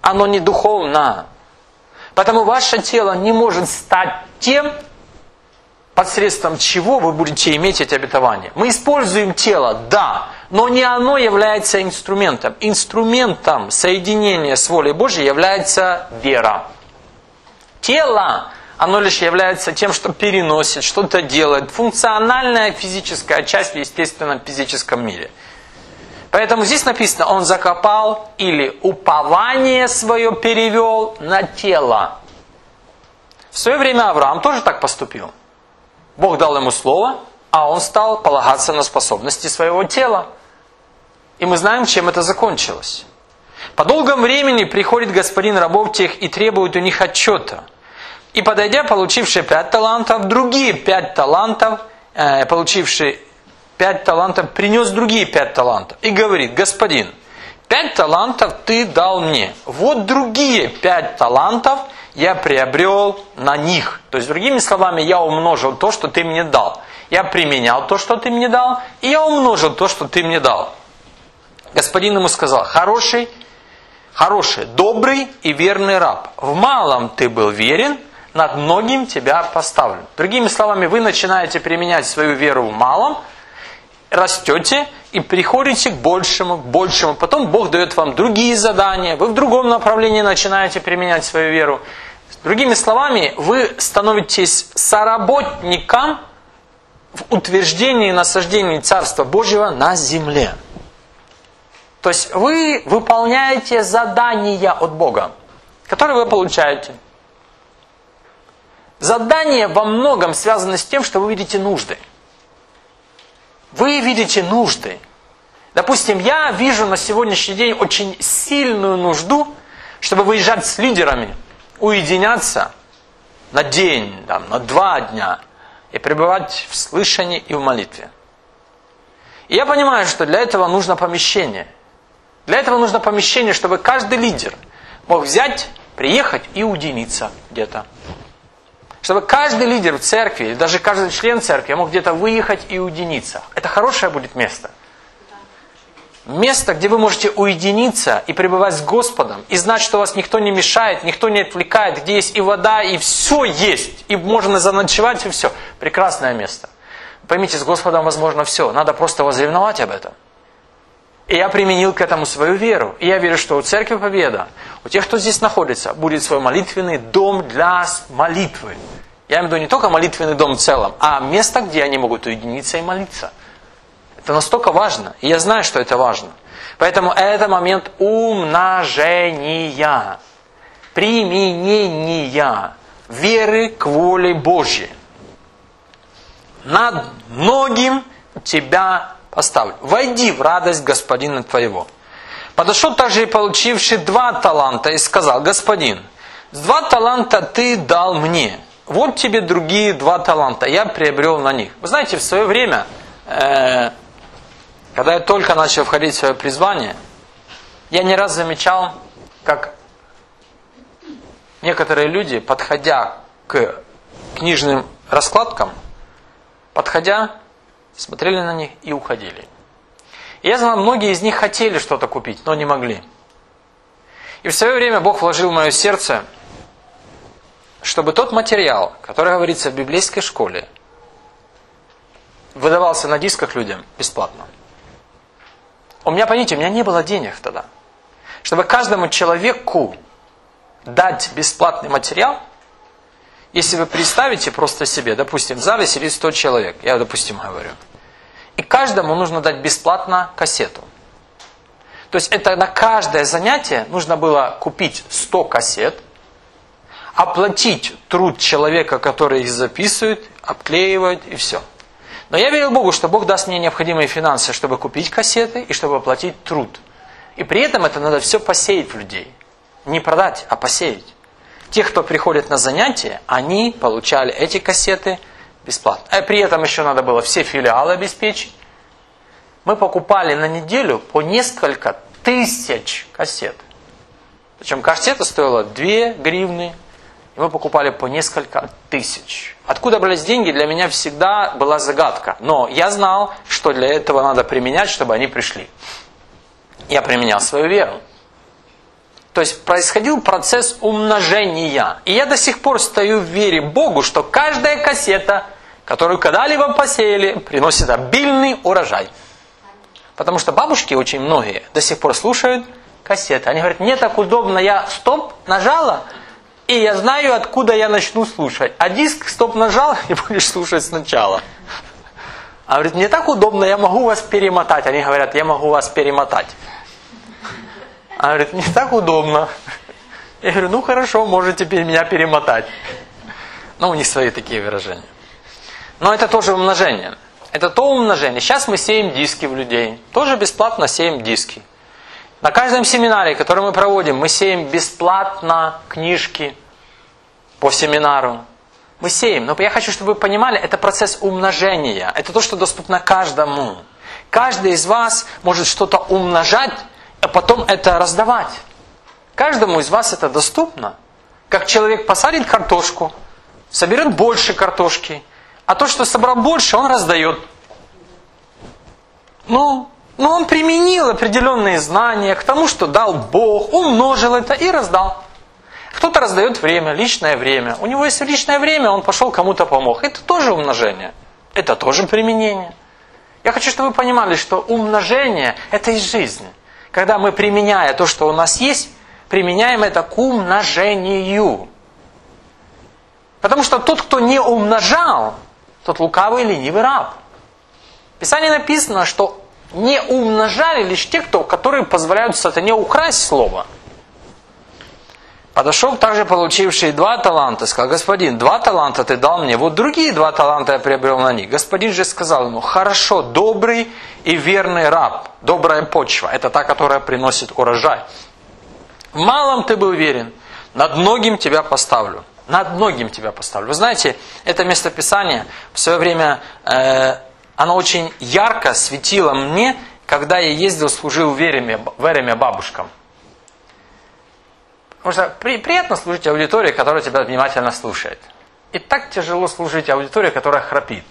оно не духовно. Поэтому ваше тело не может стать тем, посредством чего вы будете иметь эти обетования. Мы используем тело, да, но не оно является инструментом. Инструментом соединения с волей Божьей является вера. Тело, оно лишь является тем, что переносит, что-то делает. Функциональная физическая часть в естественном физическом мире. Поэтому здесь написано, он закопал или упование свое перевел на тело. В свое время Авраам тоже так поступил. Бог дал ему слово, а он стал полагаться на способности своего тела. И мы знаем, чем это закончилось. По долгом времени приходит господин рабов тех и требует у них отчета. И подойдя, получившие 5 талантов, другие 5 талантов, получившие 5 талантов, принес другие 5 талантов. И говорит, господин, 5 талантов ты дал мне. Вот другие 5 талантов я приобрел на них. То есть, другими словами, я умножил то, что ты мне дал. Я применял то, что ты мне дал, и я умножил то, что ты мне дал. Господин ему сказал, хороший, добрый и верный раб. В малом ты был верен, над многим тебя поставлю. Другими словами, вы начинаете применять свою веру в малом, растете и приходите к большему. Потом Бог дает вам другие задания, вы в другом направлении начинаете применять свою веру. Другими словами, вы становитесь соработником в утверждении и насаждении Царства Божьего на земле. То есть вы выполняете задания от Бога, которые вы получаете. Задания во многом связаны с тем, что вы видите нужды. Вы видите нужды. Допустим, я вижу на сегодняшний день очень сильную нужду, чтобы выезжать с лидерами, уединяться на день, на 2 дня и пребывать в слышании и в молитве. И я понимаю, что для этого нужно помещение. Для этого нужно помещение, чтобы каждый лидер мог взять, приехать и уединиться где-то. Чтобы каждый лидер в церкви, или даже каждый член церкви мог где-то выехать и уединиться. Это хорошее будет место. Место, где вы можете уединиться и пребывать с Господом, и знать, что вас никто не мешает, никто не отвлекает, где есть и вода, и все есть, и можно заночевать, и все. Прекрасное место. Поймите, с Господом возможно все, надо просто возревновать об этом. И я применил к этому свою веру. И я верю, что у Церкви Победа, у тех, кто здесь находится, будет свой молитвенный дом для молитвы. Я имею в виду не только молитвенный дом в целом, а место, где они могут уединиться и молиться. Это настолько важно. И я знаю, что это важно. Поэтому это момент умножения, применения веры к воле Божьей. Над многим тебя поставлю. Войди в радость Господина твоего. Подошел также и получивший 2 таланта и сказал, господин, 2 таланта ты дал мне. Вот тебе другие 2 таланта. Я приобрел на них. Вы знаете, в свое время, когда я только начал входить в свое призвание, я не раз замечал, как некоторые люди, подходя к книжным раскладкам, смотрели на них и уходили. И я знал, многие из них хотели что-то купить, но не могли. И в свое время Бог вложил в мое сердце, чтобы тот материал, который говорится в библейской школе, выдавался на дисках людям бесплатно. У меня не было денег тогда. Чтобы каждому человеку дать бесплатный материал, если вы представите просто себе, допустим, в зале сидит 100 человек, я допустим говорю, и каждому нужно дать бесплатно кассету. То есть это на каждое занятие нужно было купить 100 кассет, оплатить труд человека, который их записывает, обклеивает и все. Но я верил Богу, что Бог даст мне необходимые финансы, чтобы купить кассеты и чтобы оплатить труд. И при этом это надо все посеять в людей. Не продать, а посеять. Те, кто приходит на занятия, они получали эти кассеты бесплатно. А при этом еще надо было все филиалы обеспечить. Мы покупали на неделю по несколько тысяч кассет. Причем кассета стоила 2 гривны. И мы покупали по несколько тысяч. Откуда брались деньги, для меня всегда была загадка. Но я знал, что для этого надо применять, чтобы они пришли. Я применял свою веру. То есть происходил процесс умножения. И я до сих пор стою в вере Богу, что каждая кассета, которую когда-либо посеяли, приносит обильный урожай. Потому что бабушки очень многие до сих пор слушают кассеты. Они говорят, мне так удобно, я стоп нажала, и я знаю, откуда я начну слушать. А диск стоп нажал, и будешь слушать сначала. А говорит, мне так удобно, я могу вас перемотать. Они говорят, я могу вас перемотать. А говорит, мне так удобно. Я говорю, ну хорошо, можете меня перемотать. Ну, у них свои такие выражения. Но это тоже умножение. Это то умножение. Сейчас мы сеем диски в людей. Тоже бесплатно сеем диски. На каждом семинаре, который мы проводим, мы сеем бесплатно книжки по семинару. Мы сеем. Но я хочу, чтобы вы понимали, это процесс умножения. Это то, что доступно каждому. Каждый из вас может что-то умножать, а потом это раздавать. Каждому из вас это доступно. Как человек посадит картошку, соберет больше картошки, а то, что собрал больше, он раздает. Но он применил определенные знания к тому, что дал Бог, умножил это и раздал. Кто-то раздает время, личное время. У него есть личное время, он пошел кому-то помог. Это тоже умножение. Это тоже применение. Я хочу, чтобы вы понимали, что умножение – это из жизни. Когда мы, применяя то, что у нас есть, применяем это к умножению. Потому что тот, кто не умножал, тот лукавый и ленивый раб. В Писании написано, что не умножали лишь те, которые позволяют сатане украсть слово. Подошел также получивший 2 таланта, сказал, господин, 2 таланта ты дал мне, вот другие 2 таланта я приобрел на них. Господин же сказал ему, хорошо, добрый и верный раб, добрая почва, это та, которая приносит урожай. В малом ты был верен, над многим тебя поставлю. Над многим тебя поставлю. Вы знаете, это местописание в свое время, оно очень ярко светило мне, когда я ездил, служил в Эреме бабушкам. Потому что приятно служить аудитории, которая тебя внимательно слушает. И так тяжело служить аудитории, которая храпит.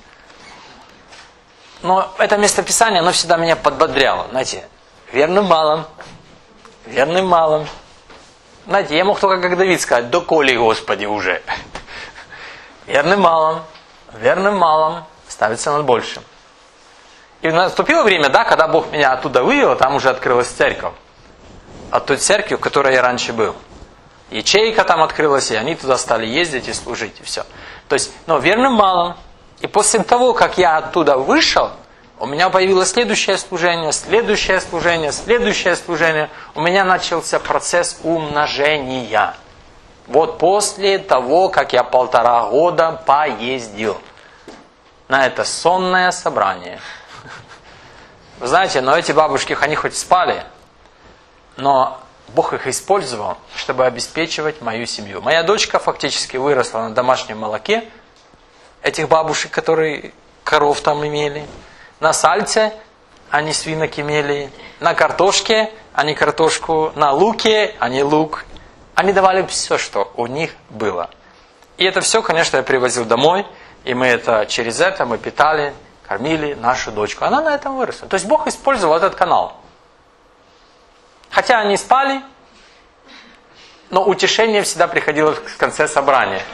Но это местописание, оно всегда меня подбодряло. Знаете, верным малым, верным малым. Знаете, я мог только как Давид сказать, доколе, Господи, уже. Верным малым ставится над большим. И наступило время, да, когда Бог меня оттуда вывел, там уже открылась церковь. От той церкви, в которой я раньше был. Ячейка там открылась, и они туда стали ездить и служить, и все. То есть, верным малым. И после того, как я оттуда вышел, у меня появилось следующее служение, следующее служение, следующее служение. У меня начался процесс умножения. Вот после того, как я 1,5 года поездил на это сонное собрание. Вы знаете, но эти бабушки, они хоть спали, но Бог их использовал, чтобы обеспечивать мою семью. Моя дочка фактически выросла на домашнем молоке этих бабушек, которые коров там имели. На сальце они свинок имели. На картошке они картошку. На луке они лук. Они давали все, что у них было. И это все, конечно, я привозил домой. И мы через это мы питали, кормили нашу дочку. Она на этом выросла. То есть Бог использовал этот канал. Хотя они спали, но утешение всегда приходило в конце собрания.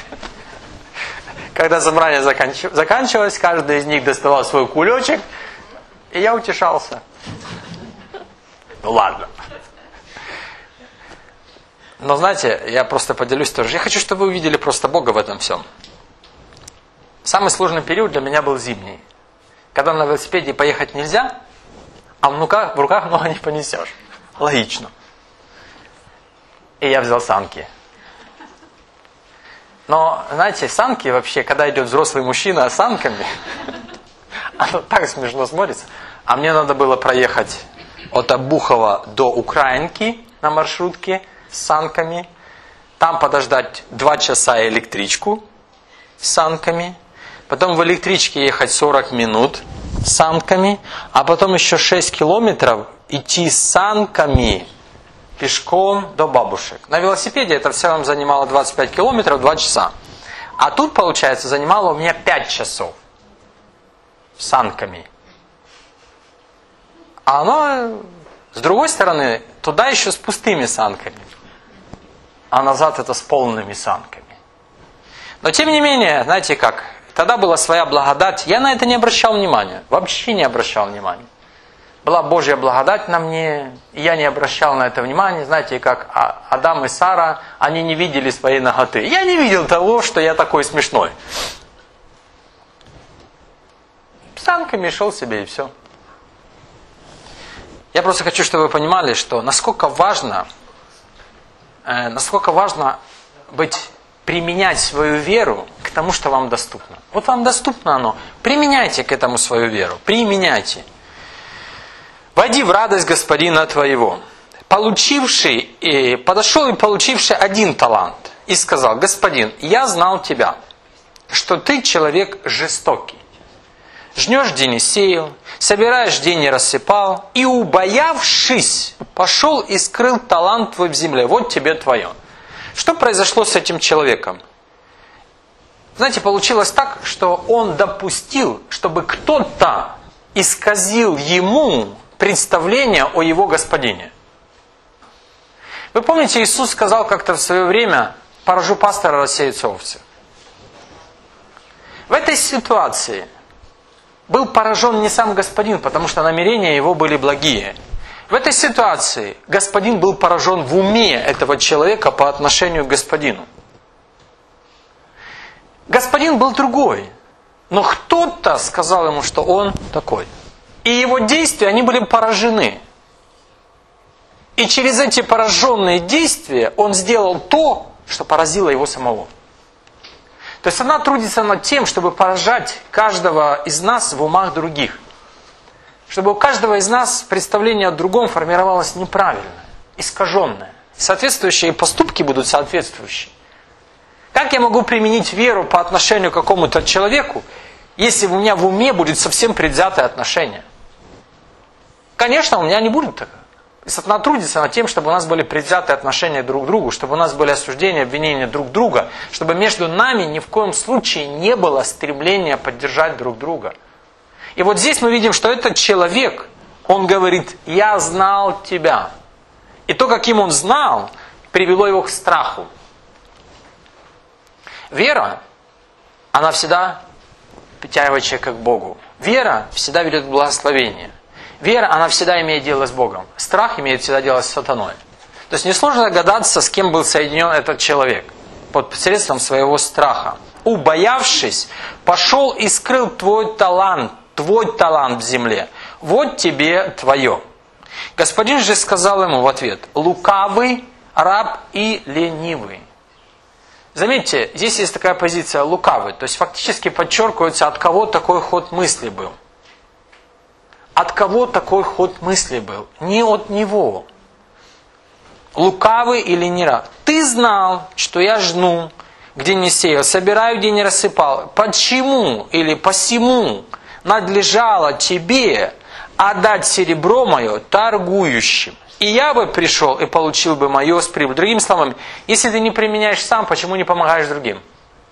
Когда собрание заканчивалось, каждый из них доставал свой кулечек, и я утешался. Ну ладно. Но знаете, я просто поделюсь тоже. Я хочу, чтобы вы увидели просто Бога в этом всем. Самый сложный период для меня был зимний. Когда на велосипеде поехать нельзя, а в руках много не понесешь. Логично. И я взял санки. Но, знаете, санки вообще, когда идет взрослый мужчина с санками, оно так смешно смотрится. А мне надо было проехать от Обухова до Украинки на маршрутке с санками. Там подождать 2 часа электричку с санками. Потом в электричке ехать 40 минут с санками. А потом еще 6 километров идти с санками пешком до бабушек. На велосипеде это все вам занимало 25 километров, 2 часа. А тут, получается, занимало у меня 5 часов с санками. А оно С другой стороны, туда еще с пустыми санками, а назад это с полными санками. Но тем не менее, знаете как, тогда была своя благодать, я на это не обращал внимания, вообще не обращал внимания. Была Божья благодать на мне, и я не обращал на это внимания. Знаете, как Адам и Сара, они не видели своей наготы. Я не видел того, что я такой смешной. Санками шел себе и все. Я просто хочу, чтобы вы понимали, что насколько важно применять свою веру к тому, что вам доступно. Вот вам доступно оно. Применяйте к этому свою веру. Применяйте. «Войди в радость Господина твоего». Подошел и получивший 1 талант и сказал: «Господин, я знал тебя, что ты человек жестокий. Жнешь, где не сеял, собираешь, где не рассыпал, и, убоявшись, пошел и скрыл талант твой в земле. Вот тебе твое». Что произошло с этим человеком? Знаете, получилось так, что он допустил, чтобы кто-то исказил ему представление о его господине. Вы помните, Иисус сказал как-то в свое время: «Поражу пастора, рассеются овцы». В этой ситуации был поражен не сам господин, потому что намерения его были благие. В этой ситуации господин был поражен в уме этого человека по отношению к господину. Господин был другой, но кто-то сказал ему, что он такой. И его действия, они были поражены. И через эти пораженные действия он сделал то, что поразило его самого. То есть она трудится над тем, чтобы поражать каждого из нас в умах других. Чтобы у каждого из нас представление о другом формировалось неправильное, искаженное. Соответствующие поступки будут соответствующие. Как я могу применить веру по отношению к какому-то человеку, если у меня в уме будет совсем предвзятое отношение? Конечно, у меня не будет такого. Сатана трудится над тем, чтобы у нас были предвзятые отношения друг к другу, чтобы у нас были осуждения, обвинения друг друга, чтобы между нами ни в коем случае не было стремления поддержать друг друга. И вот здесь мы видим, что этот человек, он говорит: «Я знал тебя». И то, каким он знал, привело его к страху. Вера, она всегда притягивает человека к Богу. Вера всегда ведет к благословению. Вера, она всегда имеет дело с Богом. Страх имеет всегда дело с сатаной. То есть несложно догадаться, с кем был соединен этот человек под посредством своего страха. «Убоявшись, пошел и скрыл твой талант в земле. Вот тебе твое». Господин же сказал ему в ответ: «Лукавый, раб и ленивый». Заметьте, здесь есть такая позиция лукавый. То есть фактически подчеркивается, от кого такой ход мысли был. От кого такой ход мысли был? Не от него. Лукавый или не раб. «Ты знал, что я жну, где не сеял, собираю, где не рассыпал. Почему или посему надлежало тебе отдать серебро мое торгующим? И я бы пришел и получил бы мое с прибылью». Другими словами, если ты не применяешь сам, почему не помогаешь другим?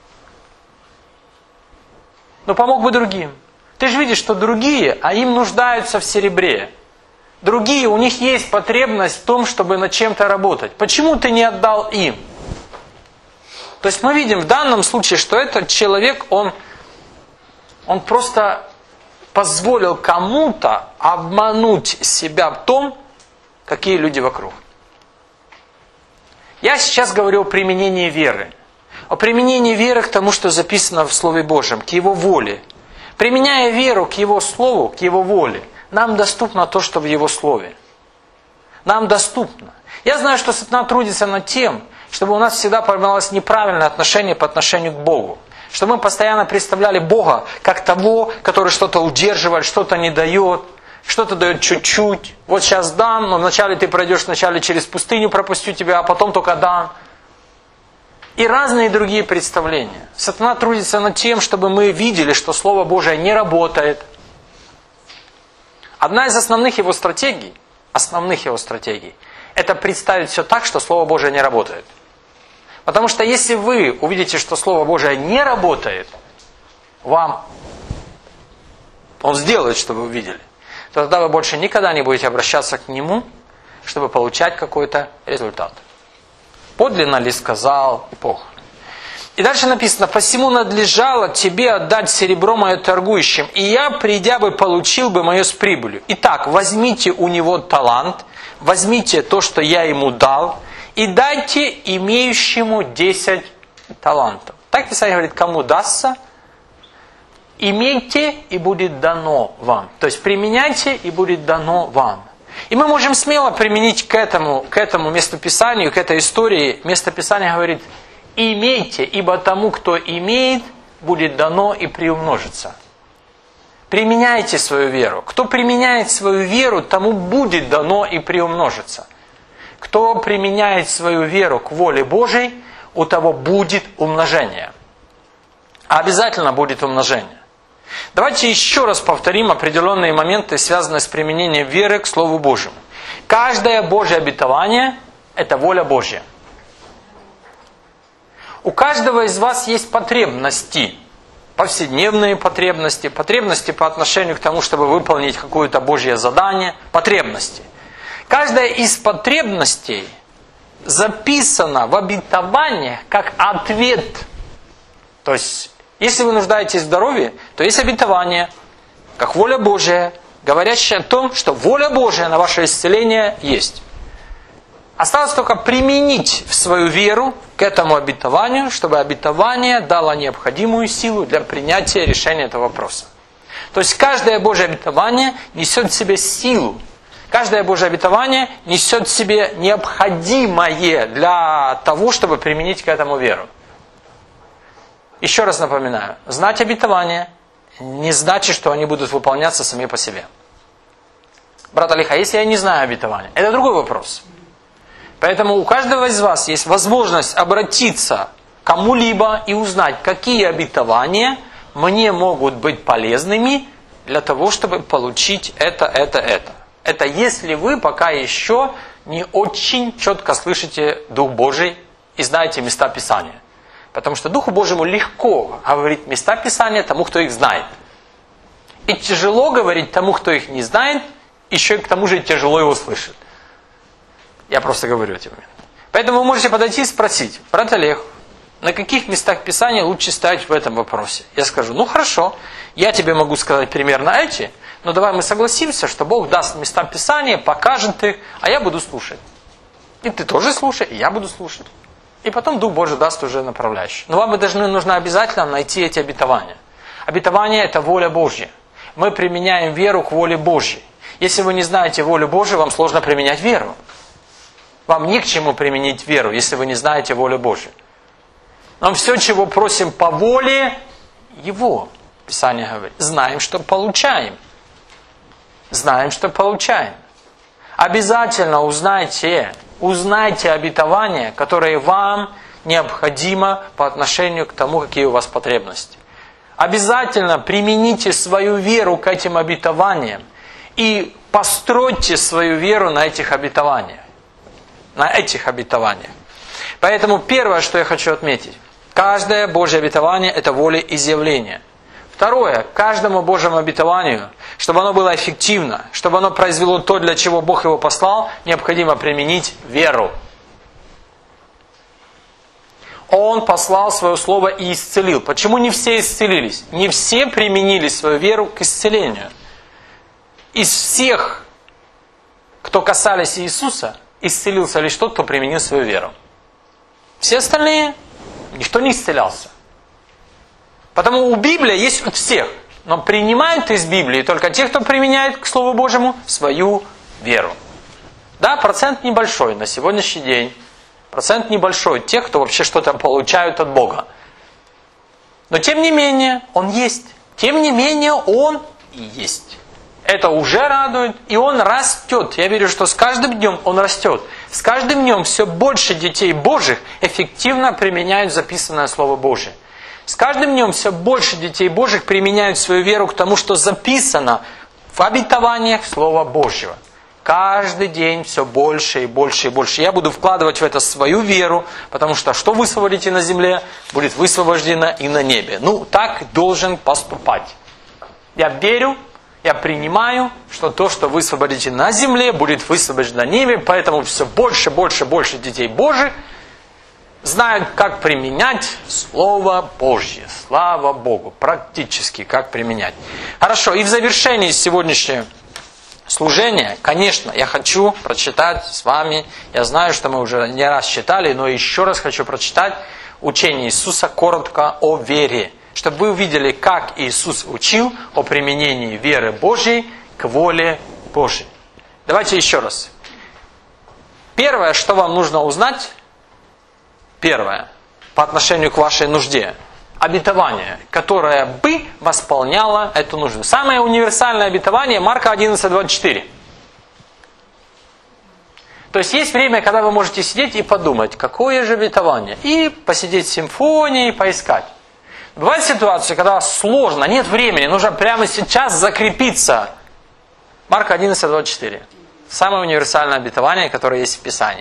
Ну, помог бы другим. Ты же видишь, что другие, а им нуждаются в серебре. Другие, у них есть потребность в том, чтобы над чем-то работать. Почему ты не отдал им? То есть мы видим в данном случае, что этот человек, он просто позволил кому-то обмануть себя в том, какие люди вокруг. Я сейчас говорю о применении веры. О применении веры к тому, что записано в Слове Божьем, к Его воле. Применяя веру к Его Слову, к Его воле, нам доступно то, что в Его Слове. Нам доступно. Я знаю, что сатана трудится над тем, чтобы у нас всегда формировалось неправильное отношение по отношению к Богу. Чтобы мы постоянно представляли Бога как того, который что-то удерживает, что-то не дает, что-то дает чуть-чуть. Вот сейчас дам, но вначале ты пройдешь вначале через пустыню, пропустю тебя, а потом только дам. И разные другие представления. Сатана трудится над тем, чтобы мы видели, что Слово Божие не работает. Одна из основных его стратегий, это представить все так, что Слово Божие не работает. Потому что если вы увидите, что Слово Божие не работает, вам Он сделает, чтобы вы увидели. то тогда вы больше никогда не будете обращаться к Нему, чтобы получать какой-то результат. Подлинно ли сказал Бог? И дальше написано: «Посему надлежало тебе отдать серебро мое торгующим, и я, придя бы, получил бы мое с прибылью. Итак, возьмите у него талант, возьмите то, что я ему дал, и дайте имеющему 10 талантов». Так Писание говорит, кому дастся, имейте, и будет дано вам. То есть применяйте, и будет дано вам. И мы можем смело применить к этому местописанию, к этой истории. Местописание говорит: имейте, ибо тому, кто имеет, будет дано и приумножится. Применяйте свою веру. Кто применяет свою веру, тому будет дано и приумножится. Кто применяет свою веру к воле Божией, у того будет умножение. Обязательно будет умножение. Давайте еще раз повторим определенные моменты, связанные с применением веры к Слову Божьему. Каждое Божье обетование – это воля Божья. У каждого из вас есть потребности, повседневные потребности, потребности по отношению к тому, чтобы выполнить какое-то Божье задание, потребности. Каждая из потребностей записана в обетованиях как ответ. То есть, если вы нуждаетесь в здоровье, то есть обетование, как воля Божия, говорящее о том, что воля Божия на ваше исцеление есть. Осталось только применить в свою веру к этому обетованию, чтобы обетование дало необходимую силу для принятия решения этого вопроса. То есть каждое Божье обетование несет в себе силу. Каждое Божье обетование несет в себе необходимое для того, чтобы применить к этому веру. Еще раз напоминаю, знать обетования не значит, что они будут выполняться сами по себе. Брат Олег, а если я не знаю обетования? Это другой вопрос. Поэтому у каждого из вас есть возможность обратиться к кому-либо и узнать, какие обетования мне могут быть полезными для того, чтобы получить это. Это если вы пока еще не очень четко слышите Дух Божий и знаете места Писания. Потому что Духу Божьему легко говорить места Писания тому, кто их знает. И тяжело говорить тому, кто их не знает, еще и к тому же тяжело его слышит. Я просто говорю эти моменты. Поэтому вы можете подойти и спросить: брат Олег, на каких местах Писания лучше ставить в этом вопросе? Я скажу: ну хорошо, я тебе могу сказать примерно эти, но давай мы согласимся, что Бог даст места Писания, покажет их, а я буду слушать. И ты тоже слушай, и я буду слушать. И потом Дух Божий даст уже направляющий. Но вам нужно обязательно найти эти обетования. Обетование – это воля Божья. Мы применяем веру к воле Божьей. Если вы не знаете волю Божью, вам сложно применять веру. Вам ни к чему применить веру, если вы не знаете волю Божью. Но все, чего просим по воле Его, Писание говорит, знаем, что получаем. Знаем, что получаем. Обязательно узнайте обетования, которые вам необходимо по отношению к тому, какие у вас потребности. Обязательно примените свою веру к этим обетованиям и постройте свою веру на этих обетованиях. Поэтому первое, что я хочу отметить: каждое Божье обетование – это волеизъявление. Второе, каждому Божьему обетованию, чтобы оно было эффективно, чтобы оно произвело то, для чего Бог его послал, необходимо применить веру. Он послал свое слово и исцелил. Почему не все исцелились? Не все применили свою веру к исцелению. Из всех, кто касались Иисуса, исцелился лишь тот, кто применил свою веру. Все остальные, никто не исцелялся. Потому у Библии есть от всех. Но принимают из Библии только те, кто применяет к Слову Божьему свою веру. Да, процент небольшой на сегодняшний день. Процент небольшой тех, кто вообще что-то получают от Бога. Но тем не менее, он есть. Тем не менее, он и есть. Это уже радует, и он растет. Я верю, что с каждым днем он растет. С каждым днем все больше детей Божьих эффективно применяют записанное Слово Божие. С каждым днем все больше детей Божьих применяют свою веру к тому, что записано в обетованиях Слова Божьего. Каждый день все больше и больше и больше. Я буду вкладывать в это свою веру, потому что высвободите на земле, будет высвобождено и на небе. Так должен поступать. Я верю, Я принимаю, что то, что высвободите на земле, будет высвобождено на небе, поэтому все больше, больше, больше детей Божьих знают, как применять Слово Божье. Слава Богу, практически как применять. Хорошо, и в завершении сегодняшнего служения, конечно, я хочу прочитать с вами, я знаю, что мы уже не раз читали, но еще раз хочу прочитать учение Иисуса коротко о вере, чтобы вы увидели, как Иисус учил о применении веры Божьей к воле Божьей. Давайте еще раз. Первое, что вам нужно узнать, первое, по отношению к вашей нужде, обетование, которое бы восполняло эту нужду. Самое универсальное обетование Марка 11:24. То есть есть время, когда вы можете сидеть и подумать, какое же обетование, и посидеть в симфонии, поискать. Бывает ситуация, когда сложно, нет времени, нужно прямо сейчас закрепиться. Марка 11:24. Самое универсальное обетование, которое есть в Писании.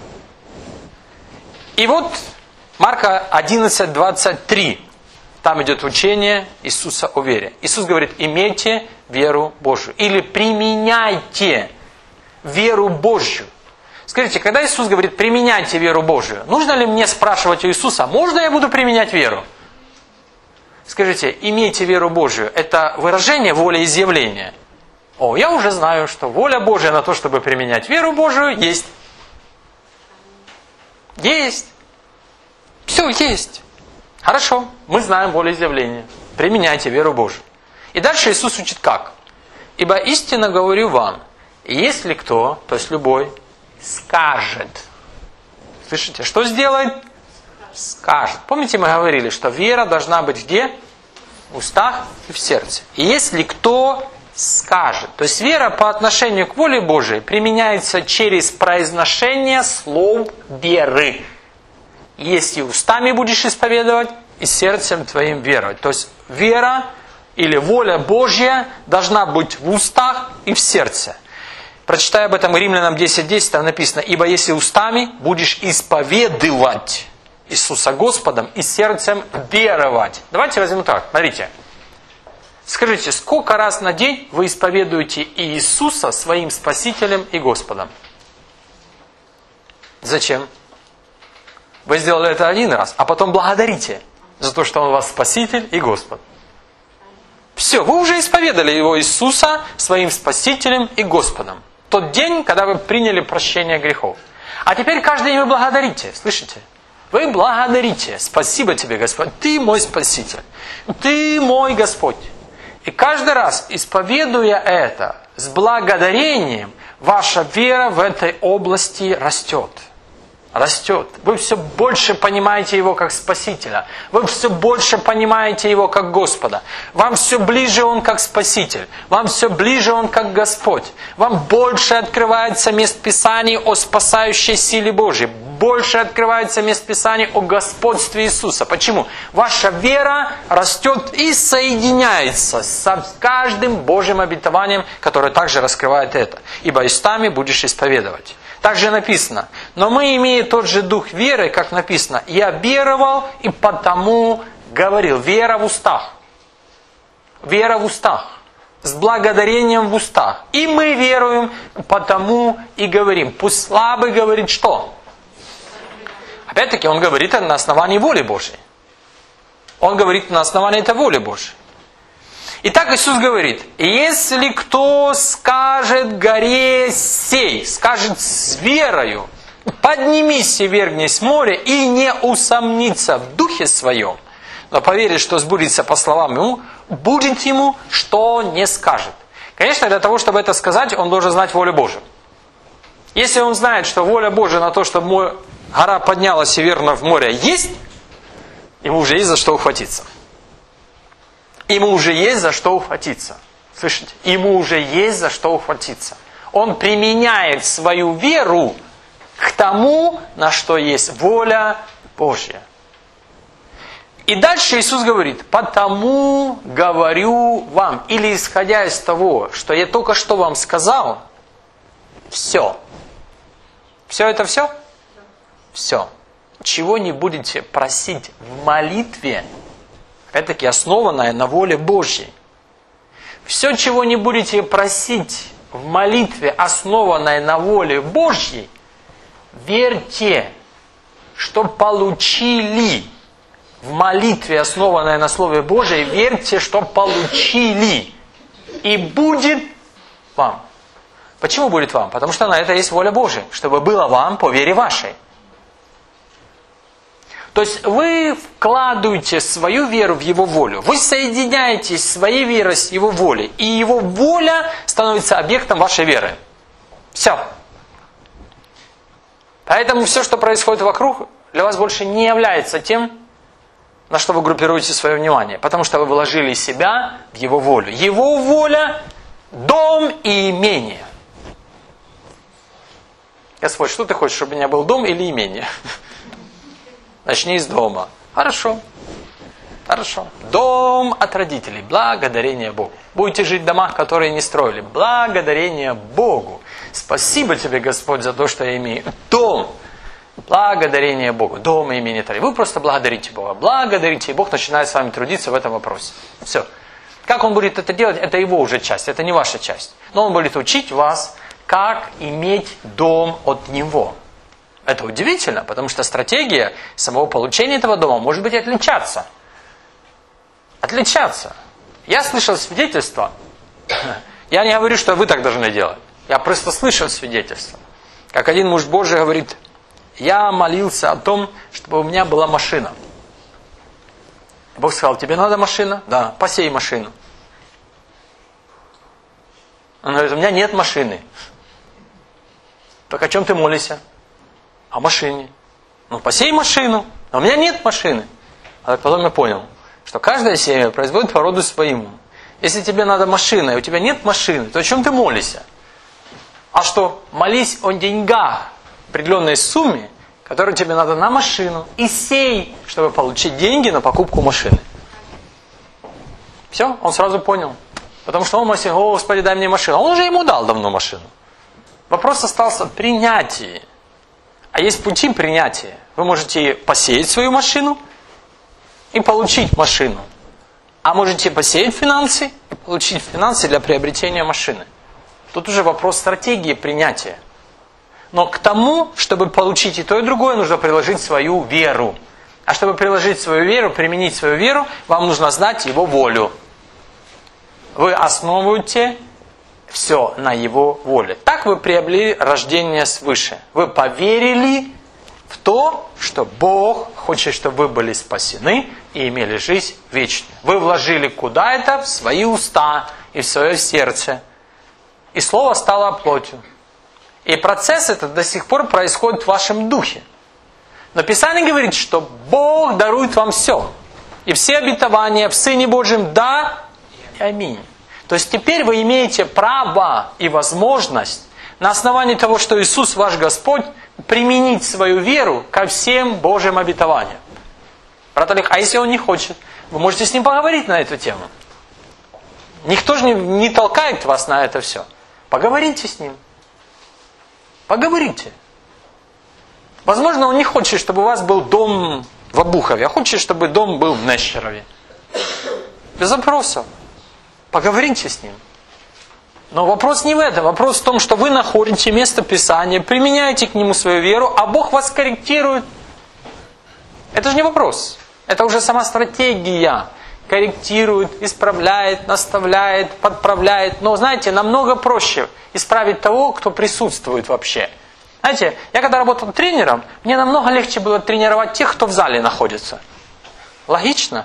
И вот Марка 11:23. Там идет учение Иисуса о вере. Иисус говорит, имейте веру Божью. Или применяйте веру Божью. Скажите, когда Иисус говорит, применяйте веру Божью, нужно ли мне спрашивать у Иисуса, можно я буду применять веру? Скажите, имейте веру Божью, это выражение волеизъявления. О, я уже знаю, что воля Божья на то, чтобы применять веру Божию, есть. Есть. Все есть. Хорошо, мы знаем волеизъявление. Применяйте веру Божию. И дальше Иисус учит как? Ибо истинно говорю вам, если кто, то есть любой, скажет. Слышите, что сделает? Скажет. Помните, мы говорили, что вера должна быть где? В устах и в сердце. И если кто скажет. То есть вера по отношению к воле Божией применяется через произношение слов веры. Если устами будешь исповедовать, и сердцем твоим веровать. То есть вера или воля Божья должна быть в устах и в сердце. Прочитай об этом Римлянам 10:10, там написано, ибо если устами будешь исповедовать Иисуса Господом и сердцем веровать. Давайте возьмем так, смотрите. Скажите, сколько раз на день вы исповедуете Иисуса своим Спасителем и Господом? Зачем? Вы сделали это один раз, а потом благодарите за то, что Он у вас Спаситель и Господь. Все, вы уже исповедали Его Иисуса своим Спасителем и Господом. Тот день, когда вы приняли прощение грехов. А теперь каждый день вы благодарите, слышите? Вы благодарите. Спасибо тебе, Господь. Ты мой Спаситель. Ты мой Господь. И каждый раз, исповедуя это с благодарением, ваша вера в этой области растет. Растет. Вы все больше понимаете Его как Спасителя. Вы все больше понимаете Его как Господа. Вам все ближе Он как Спаситель. Вам все ближе Он как Господь. Вам больше открывается мест Писаний о спасающей силе Божьей. Больше открывается мест Писаний о господстве Иисуса. Почему? Ваша вера растет и соединяется с каждым Божьим обетованием, которое также раскрывает это. Ибо устами будешь исповедовать. Также написано, но мы, имея тот же дух веры, как написано, я веровал и потому говорил. Вера в устах. Вера в устах. С благодарением в устах. И мы веруем, потому и говорим. Пусть слабый говорит что? Опять-таки, он говорит это на основании воли Божьей. Он говорит на основании этой воли Божьей. Итак, Иисус говорит, если кто скажет горе сей, скажет с верою, поднимись и вергнись в море, и не усомнится в духе своем, но поверит, что сбудется по словам ему, будет ему, что не скажет. Конечно, для того, чтобы это сказать, он должен знать волю Божию. Если он знает, что воля Божия на то, чтобы гора поднялась и верно в море есть, ему уже есть за что ухватиться. Ему уже есть за что ухватиться. Слышите? Ему уже есть за что ухватиться. Он применяет свою веру к тому, на что есть воля Божья. И дальше Иисус говорит, потому говорю вам, или исходя из того, что я только что вам сказал, все. Все это все? Все. Чего не будете просить в молитве, опять-таки основанная на воле Божьей. все, чего не будете просить в молитве, основанной на воле Божьей, верьте, что получили. В молитве, основанной на Слове Божьей, верьте, что получили. И будет вам. Почему будет вам? Потому что на это есть воля Божия, чтобы было вам по вере вашей. То есть вы вкладываете свою веру в Его волю. Вы соединяетесь своей верой с Его волей. И Его воля становится объектом вашей веры. Все. Поэтому все, что происходит вокруг, для вас больше не является тем, на что вы группируете свое внимание. Потому что вы вложили себя в Его волю. Его воля – дом и имение. Господь, что ты хочешь, чтобы у меня был дом или имение? Начни с дома. Хорошо. Хорошо. Дом от родителей. Благодарение Богу. Будете жить в домах, которые не строили. Благодарение Богу. Спасибо тебе, Господь, за то, что я имею дом. Благодарение Богу. Дом и имение Твое. Вы просто благодарите Бога. Благодарите, и Бог начинает с вами трудиться в этом вопросе. Все. Как Он будет это делать, это Его уже часть, это не ваша часть. Но Он будет учить вас, как иметь дом от Него. Это удивительно, потому что стратегия самого получения этого дома может быть отличаться. Отличаться. Я слышал свидетельство. Я не говорю, что вы так должны делать. Я просто слышал свидетельство. Как один муж Божий говорит: я молился о том, чтобы у меня была машина. Бог сказал: тебе надо машина? Да, посей машину. Он говорит: у меня нет машины. Так о чем ты молишься? О машине. Ну, посей машину. А у меня нет машины. А потом я понял, что каждая семья производит по роду своему. Если тебе надо машина, и у тебя нет машины, то о чем ты молишься? А что? Молись о деньгах, определенной сумме, которую тебе надо на машину, и сей, чтобы получить деньги на покупку машины. Все, он сразу понял. Потому что он молился: о, Господи, дай мне машину. Он уже ему дал давно машину. Вопрос остался в принятии. А есть пути принятия. Вы можете посеять свою машину и получить машину. А можете посеять финансы и получить финансы для приобретения машины. Тут уже вопрос стратегии принятия. Но к тому, чтобы получить и то, и другое, нужно приложить свою веру. А чтобы приложить свою веру, применить свою веру, вам нужно знать Его волю. Вы основываете все на Его воле. Так вы приобрели рождение свыше. Вы поверили в то, что Бог хочет, чтобы вы были спасены и имели жизнь вечную. Вы вложили куда это? В свои уста и в свое сердце. И Слово стало плотью. И процесс этот до сих пор происходит в вашем духе. Но Писание говорит, что Бог дарует вам все. И все обетования в Сыне Божьем да и аминь. То есть теперь вы имеете право и возможность на основании того, что Иисус ваш Господь, применить свою веру ко всем Божьим обетованиям. Брат Олег, а если он не хочет, вы можете с ним поговорить на эту тему. Никто же не толкает вас на это все. Поговорите с ним. Поговорите. Возможно, он не хочет, чтобы у вас был дом в Обухове, а хочет, чтобы дом был в Нестерове. Без вопросов. Поговорите с ним. Но вопрос не в этом. Вопрос в том, что вы находите место Писания, применяете к нему свою веру, а Бог вас корректирует. Это же не вопрос. Это уже сама стратегия. Корректирует, исправляет, наставляет, подправляет. Но, знаете, намного проще исправить того, кто присутствует вообще. Знаете, я когда работал тренером, мне намного легче было тренировать тех, кто в зале находится. Логично?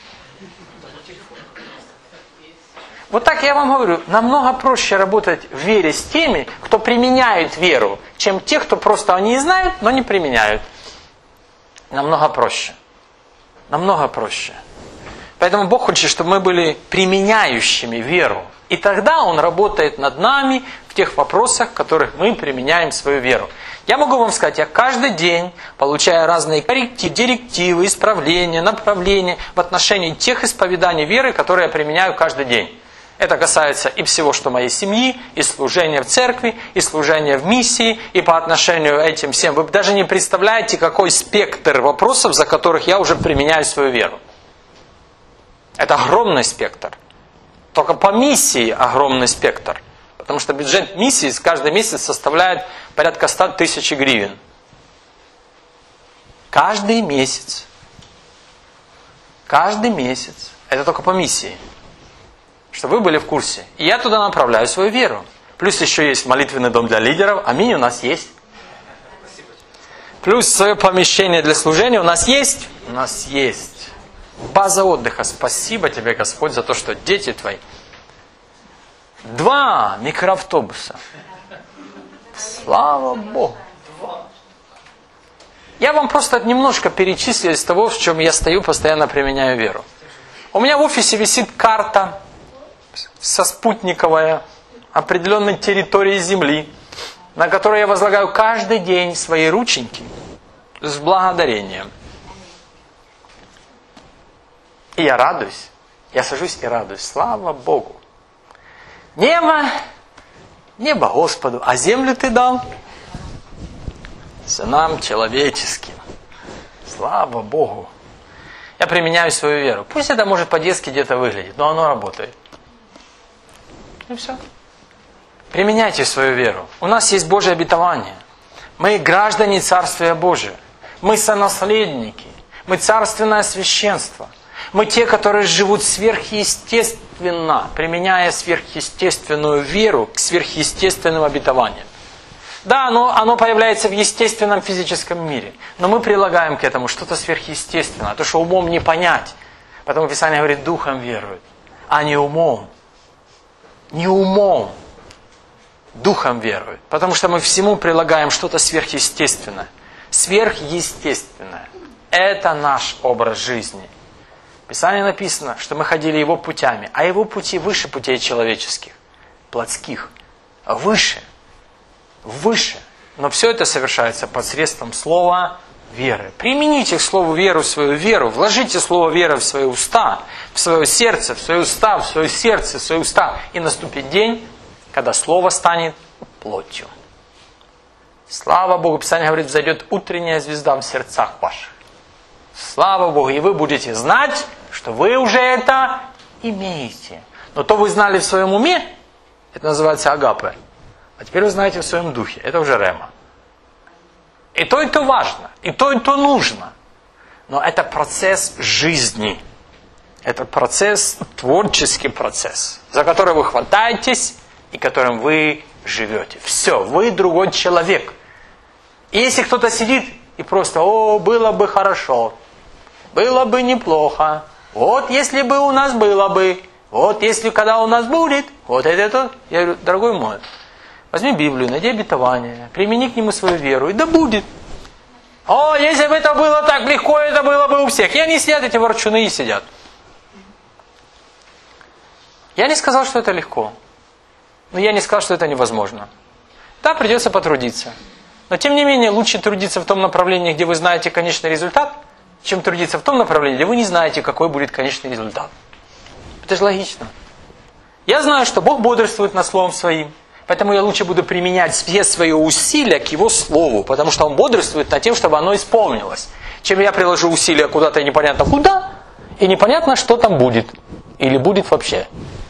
Вот так я вам говорю, намного проще работать в вере с теми, кто применяет веру, чем те, кто просто они знают, но не применяют. Намного проще. Намного проще. Поэтому Бог хочет, чтобы мы были применяющими веру. И тогда Он работает над нами в тех вопросах, в которых мы применяем свою веру. Я могу вам сказать, я каждый день получаю разные коррективы, директивы, исправления, направления в отношении тех исповеданий веры, которые я применяю каждый день. Это касается и всего, что моей семьи, и служения в церкви, и служения в миссии, и по отношению к этим всем. Вы даже не представляете, какой спектр вопросов, за которых я уже применяю свою веру. Это огромный спектр. Только по миссии огромный спектр. Потому что бюджет миссии каждый месяц составляет порядка 100 тысяч гривен. Каждый месяц. Каждый месяц. Это только по миссии. Чтобы вы были в курсе. И я туда направляю свою веру. Плюс еще есть молитвенный дом для лидеров. Аминь, у нас есть. Плюс свое помещение для служения у нас есть. У нас есть. База отдыха. Спасибо тебе, Господь, за то, что дети твои. 2 микроавтобуса. Слава Богу. Я вам просто немножко перечислил из того, в чем я стою, постоянно применяю веру. У меня в офисе висит карта со спутниковая определенной территории Земли, на которой я возлагаю каждый день свои рученьки с благодарением. И я радуюсь. Я сажусь и радуюсь. Слава Богу. Небо Господу, а землю ты дал сынам человеческим. Слава Богу. Я применяю свою веру. Пусть это может по-детски где-то выглядеть, но оно работает. И все. Применяйте свою веру. У нас есть Божье обетование. Мы граждане Царствия Божия. Мы сонаследники. Мы царственное священство. Мы те, которые живут сверхъестественно, применяя сверхъестественную веру к сверхъестественным обетованиям. Да, оно появляется в естественном физическом мире. Но мы прилагаем к этому что-то сверхъестественное. То, что умом не понять. Потому Писание говорит, духом веруют, а не умом. Не умом. Духом веруют. Потому что мы всему прилагаем что-то сверхъестественное. Сверхъестественное. Это наш образ жизни. В Писании написано, что мы ходили Его путями. А Его пути выше путей человеческих. Плотских. Выше. Выше. Но все это совершается посредством слова веры. Примените к слову веру свою веру. Вложите слово веры в свои уста, в свое сердце, в свои уста, в свое сердце, в свои уста. И наступит день, когда слово станет плотью. Слава Богу, Писание говорит, взойдет утренняя звезда в сердцах ваших. Слава Богу, и вы будете знать, что вы уже это имеете. Но то вы знали в своем уме, это называется агапе. А теперь вы знаете в своем духе, это уже рема. И то важно, и то нужно. Но это процесс жизни. Это процесс, творческий процесс, за который вы хватаетесь и которым вы живете. Все, вы другой человек. И если кто-то сидит и просто, было бы хорошо, было бы неплохо, вот если бы у нас было бы, вот если когда у нас будет, вот это. Я говорю, дорогой мой, возьми Библию, найди обетование, примени к нему свою веру, и да будет. Если бы это было так легко, это было бы у всех. И они сидят, эти ворчуны и сидят. Я не сказал, что это легко. Но я не сказал, что это невозможно. Да, придется потрудиться. Но тем не менее, лучше трудиться в том направлении, где вы знаете конечный результат, чем трудиться в том направлении, где вы не знаете, какой будет конечный результат. Это же логично. Я знаю, что Бог бодрствует над Словом Своим. Поэтому я лучше буду применять все свои усилия к Его Слову. Потому что Он бодрствует над тем, чтобы оно исполнилось. Чем я приложу усилия куда-то непонятно куда, и непонятно, что там будет. Или будет вообще.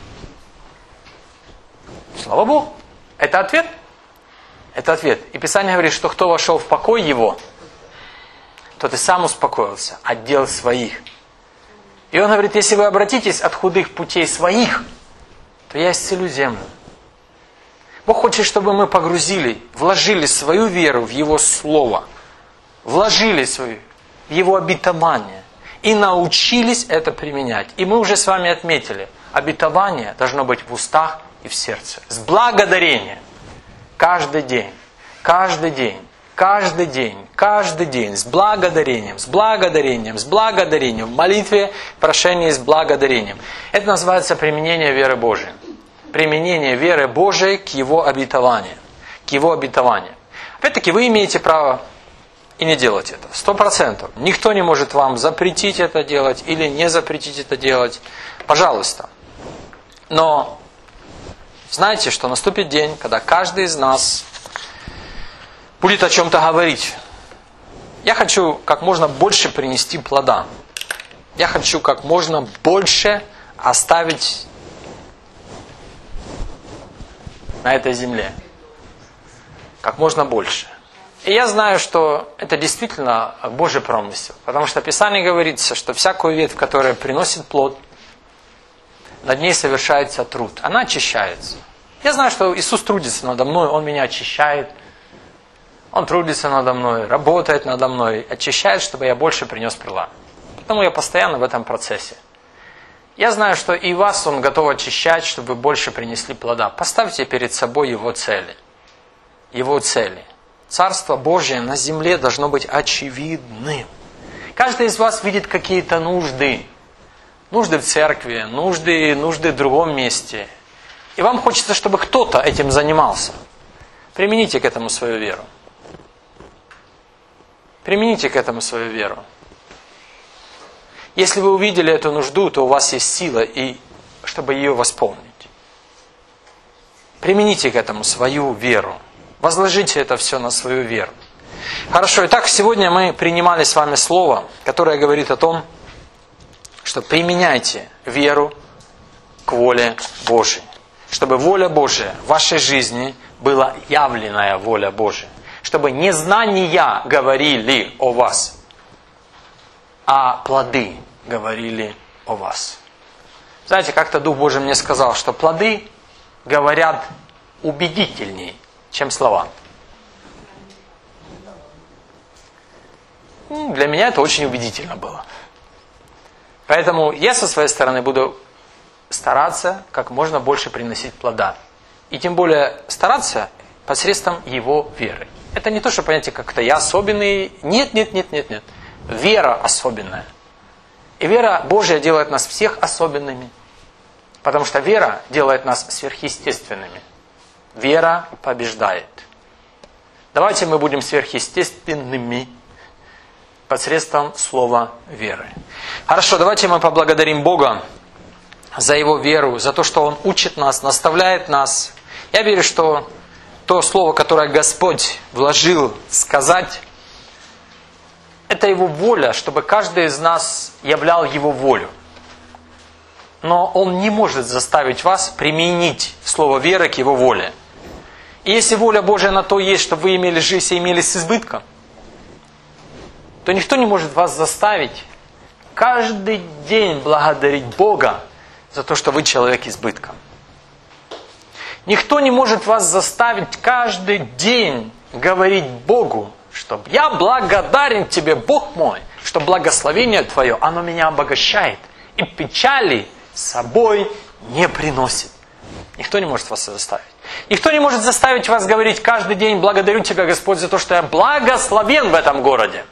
Слава Богу. Это ответ? Это ответ. И Писание говорит, что кто вошел в покой Его, тот и сам успокоился от дел своих. И Он говорит, если вы обратитесь от худых путей своих, то я исцелю землю. Бог хочет, чтобы мы вложили свою веру в Его Слово, вложили свою в Его обетование и научились это применять. И мы уже с вами отметили, обетование должно быть в устах и в сердце. С благодарением. Каждый день. Каждый день. Каждый день. Каждый день. С благодарением. С благодарением. С благодарением. В молитве, прошении с благодарением. Это называется применение веры Божией. Применение веры Божией к Его обетованию. К Его обетованию. Опять-таки, вы имеете право и не делать это. 100%. Никто не может вам запретить это делать или не запретить это делать. Пожалуйста. Но знаете, что наступит день, когда каждый из нас будет о чем-то говорить. Я хочу как можно больше принести плода. Я хочу как можно больше оставить на этой земле. Как можно больше. И я знаю, что это действительно Божий промысел. Потому что в Писании говорится, что всякую ветвь, которая приносит плод, над ней совершается труд. Она очищается. Я знаю, что Иисус трудится надо мной, Он меня очищает. Он трудится надо мной, работает надо мной, очищает, чтобы я больше принес плода. Потому я постоянно в этом процессе. Я знаю, что и вас Он готов очищать, чтобы вы больше принесли плода. Поставьте перед собой Его цели. Его цели. Царство Божие на земле должно быть очевидным. Каждый из вас видит какие-то нужды. Нужды в церкви, нужды в другом месте. И вам хочется, чтобы кто-то этим занимался. Примените к этому свою веру. Примените к этому свою веру. Если вы увидели эту нужду, то у вас есть сила, чтобы ее восполнить. Примените к этому свою веру. Возложите это все на свою веру. Хорошо, итак, сегодня мы принимали с вами слово, которое говорит о том, что применяйте веру к воле Божией. Чтобы воля Божия в вашей жизни была явленная воля Божия. Чтобы не знания говорили о вас, а плоды говорили о вас. Знаете, как-то Дух Божий мне сказал, что плоды говорят убедительней, чем слова. Для меня это очень убедительно было. Поэтому я со своей стороны буду стараться как можно больше приносить плода. И тем более стараться посредством его веры. Это не то, что понятие как-то я особенный. Нет. Вера особенная. И вера Божья делает нас всех особенными. Потому что вера делает нас сверхъестественными. Вера побеждает. Давайте мы будем сверхъестественными посредством слова веры. Хорошо, давайте мы поблагодарим Бога за Его веру, за то, что Он учит нас, наставляет нас. Я верю, что то слово, которое Господь вложил сказать, это Его воля, чтобы каждый из нас являл Его волю. Но Он не может заставить вас применить слово веры к Его воле. И если воля Божья на то есть, чтобы вы имели жизнь и имели с избытком, то никто не может вас заставить каждый день благодарить Бога за то, что вы человек избытком. Никто не может вас заставить каждый день говорить Богу, что я благодарен Тебе, Бог мой, что благословение Твое, оно меня обогащает и печали с собой не приносит. Никто не может вас заставить. Никто не может заставить вас говорить каждый день благодарю Тебя, Господь, за то, что я благословен в этом городе.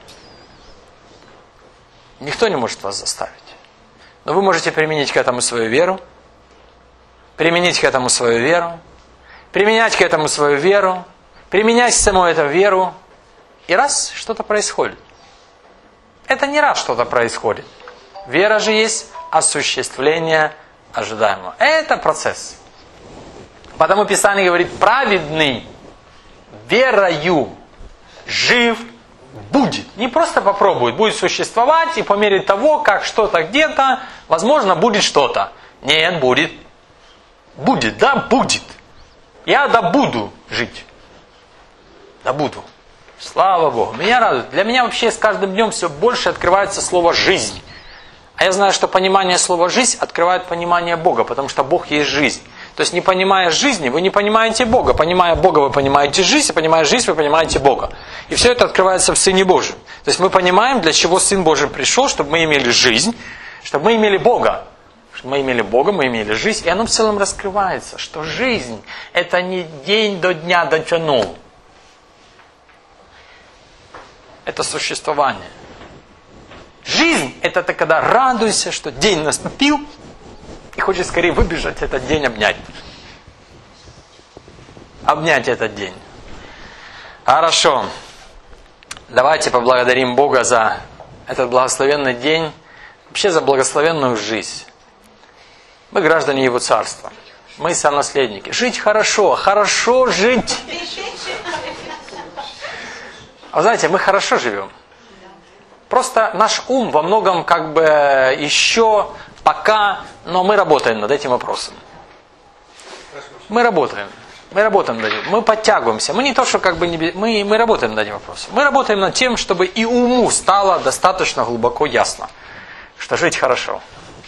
Никто не может вас заставить. Но вы можете применить к этому свою веру, применить к этому свою веру, применять к этому свою веру, применять саму эту веру, и раз что-то происходит. Это не раз что-то происходит. Вера же есть осуществление ожидаемого. Это процесс. Потому Писание говорит, праведный верою жив будет. Не просто попробует, будет существовать, и по мере того, как что-то где-то, возможно, будет что-то. Нет, будет. Будет, да, будет. Я буду жить. Буду. Слава Богу. Меня радует. Для меня вообще с каждым днем все больше открывается слово «жизнь». А я знаю, что понимание слова «жизнь» открывает понимание Бога, потому что Бог есть жизнь. То есть, не понимая жизни, вы не понимаете Бога. Понимая Бога, вы понимаете жизнь, а понимая жизнь, вы понимаете Бога. И все это открывается в Сыне Божьем. То есть, мы понимаем, для чего Сын Божий пришел, чтобы мы имели жизнь, чтобы мы имели Бога. Чтобы мы имели Бога, мы имели жизнь. И оно в целом раскрывается, что жизнь – это не день до дня дотянул. Это существование. Жизнь – это ты когда радуешься, что день наступил, и хочешь скорее выбежать этот день обнять. Обнять этот день. Хорошо. Давайте поблагодарим Бога за этот благословенный день, вообще за благословенную жизнь. Мы граждане Его Царства. Мы сонаследники. Жить хорошо. Хорошо жить. А вы знаете, мы хорошо живем. Просто наш ум во многом как бы еще пока, но мы работаем над этим вопросом. Мы работаем. Мы работаем над этим, мы подтягиваемся. Мы не то, что мы работаем над этим вопросом. Мы работаем над тем, чтобы и уму стало достаточно глубоко ясно, что жить хорошо.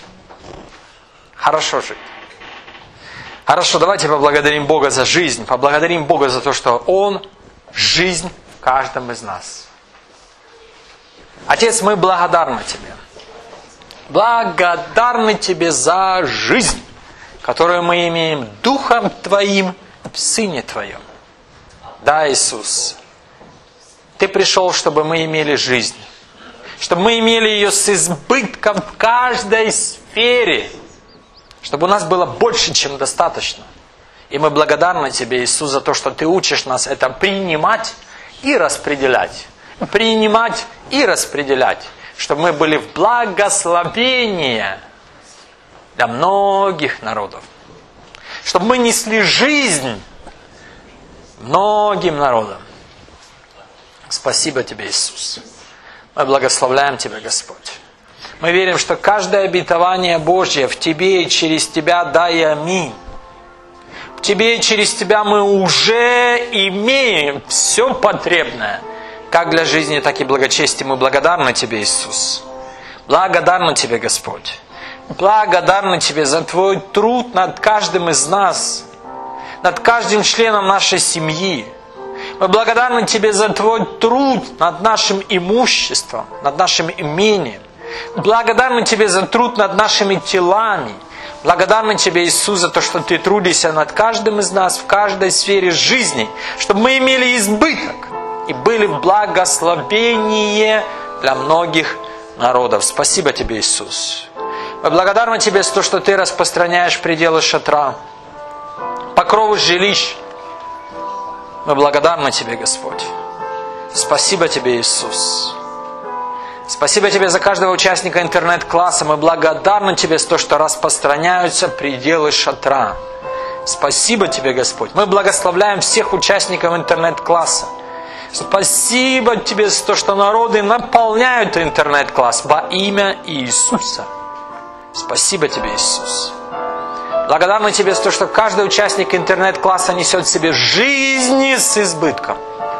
Хорошо жить. Хорошо, давайте поблагодарим Бога за жизнь. Поблагодарим Бога за то, что Он жизнь в каждом из нас. Отец, мы благодарны Тебе. Благодарны Тебе за жизнь, которую мы имеем Духом Твоим в Сыне Твоем. Да, Иисус, Ты пришел, чтобы мы имели жизнь. Чтобы мы имели ее с избытком в каждой сфере. Чтобы у нас было больше, чем достаточно. И мы благодарны Тебе, Иисус, за то, что Ты учишь нас это принимать и распределять. Принимать и распределять. Чтобы мы были в благословении для многих народов. Чтобы мы несли жизнь многим народам. Спасибо Тебе, Иисус. Мы благословляем Тебя, Господь. Мы верим, что каждое обетование Божье в Тебе и через Тебя, да и аминь. В Тебе и через Тебя мы уже имеем все потребное. Как для жизни, так и благочестия. Мы благодарны Тебе, Иисус. Благодарны Тебе, Господь. Благодарны Тебе за Твой труд над каждым из нас. Над каждым членом нашей семьи. Мы благодарны Тебе за Твой труд над нашим имуществом, над нашим имением. Благодарны Тебе за труд над нашими телами. Благодарны Тебе, Иисус, за то, что Ты трудишься над каждым из нас в каждой сфере жизни, чтобы мы имели избыток и были в благословении для многих народов. Спасибо Тебе, Иисус. Мы благодарны Тебе за то, что Ты распространяешь пределы шатра, покровы жилищ. Мы благодарны Тебе, Господь. Спасибо Тебе, Иисус. Спасибо Тебе за каждого участника интернет-класса. Мы благодарны Тебе за то, что распространяются пределы шатра. Спасибо Тебе, Господь. Мы благословляем всех участников интернет-класса. Спасибо Тебе за то, что народы наполняют интернет-класс во имя Иисуса. Спасибо Тебе, Иисус. Благодарны Тебе за то, что каждый участник интернет-класса несет в себе жизнь с избытком.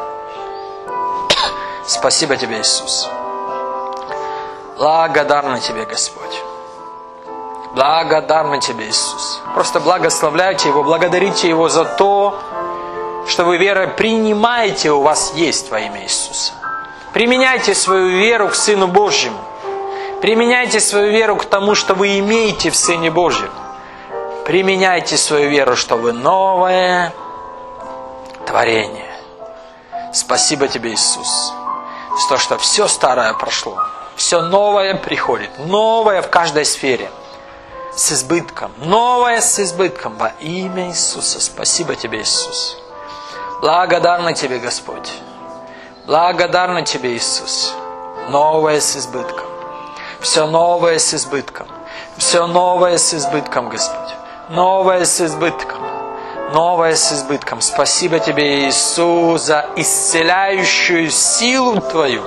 Спасибо Тебе, Иисус. Благодарны Тебе, Господь. Благодарны Тебе, Иисус. Просто благословляйте Его, благодарите Его за то, что вы верой принимаете, у вас есть во имя Иисуса. Применяйте свою веру к Сыну Божьему. Применяйте свою веру к тому, что вы имеете в Сыне Божьем. Применяйте свою веру, что вы новое творение. Спасибо Тебе, Иисус, за то, что все старое прошло. Все новое приходит. Новое в каждой сфере. С избытком. Новое с избытком. Во имя Иисуса. Спасибо Тебе, Иисус. Благодарны Тебе, Господь. Благодарны Тебе, Иисус. Новое с избытком. Все новое с избытком. Все новое с избытком, Господь. Новое с избытком. Новое с избытком. Спасибо Тебе, Иисус, за исцеляющую силу Твою.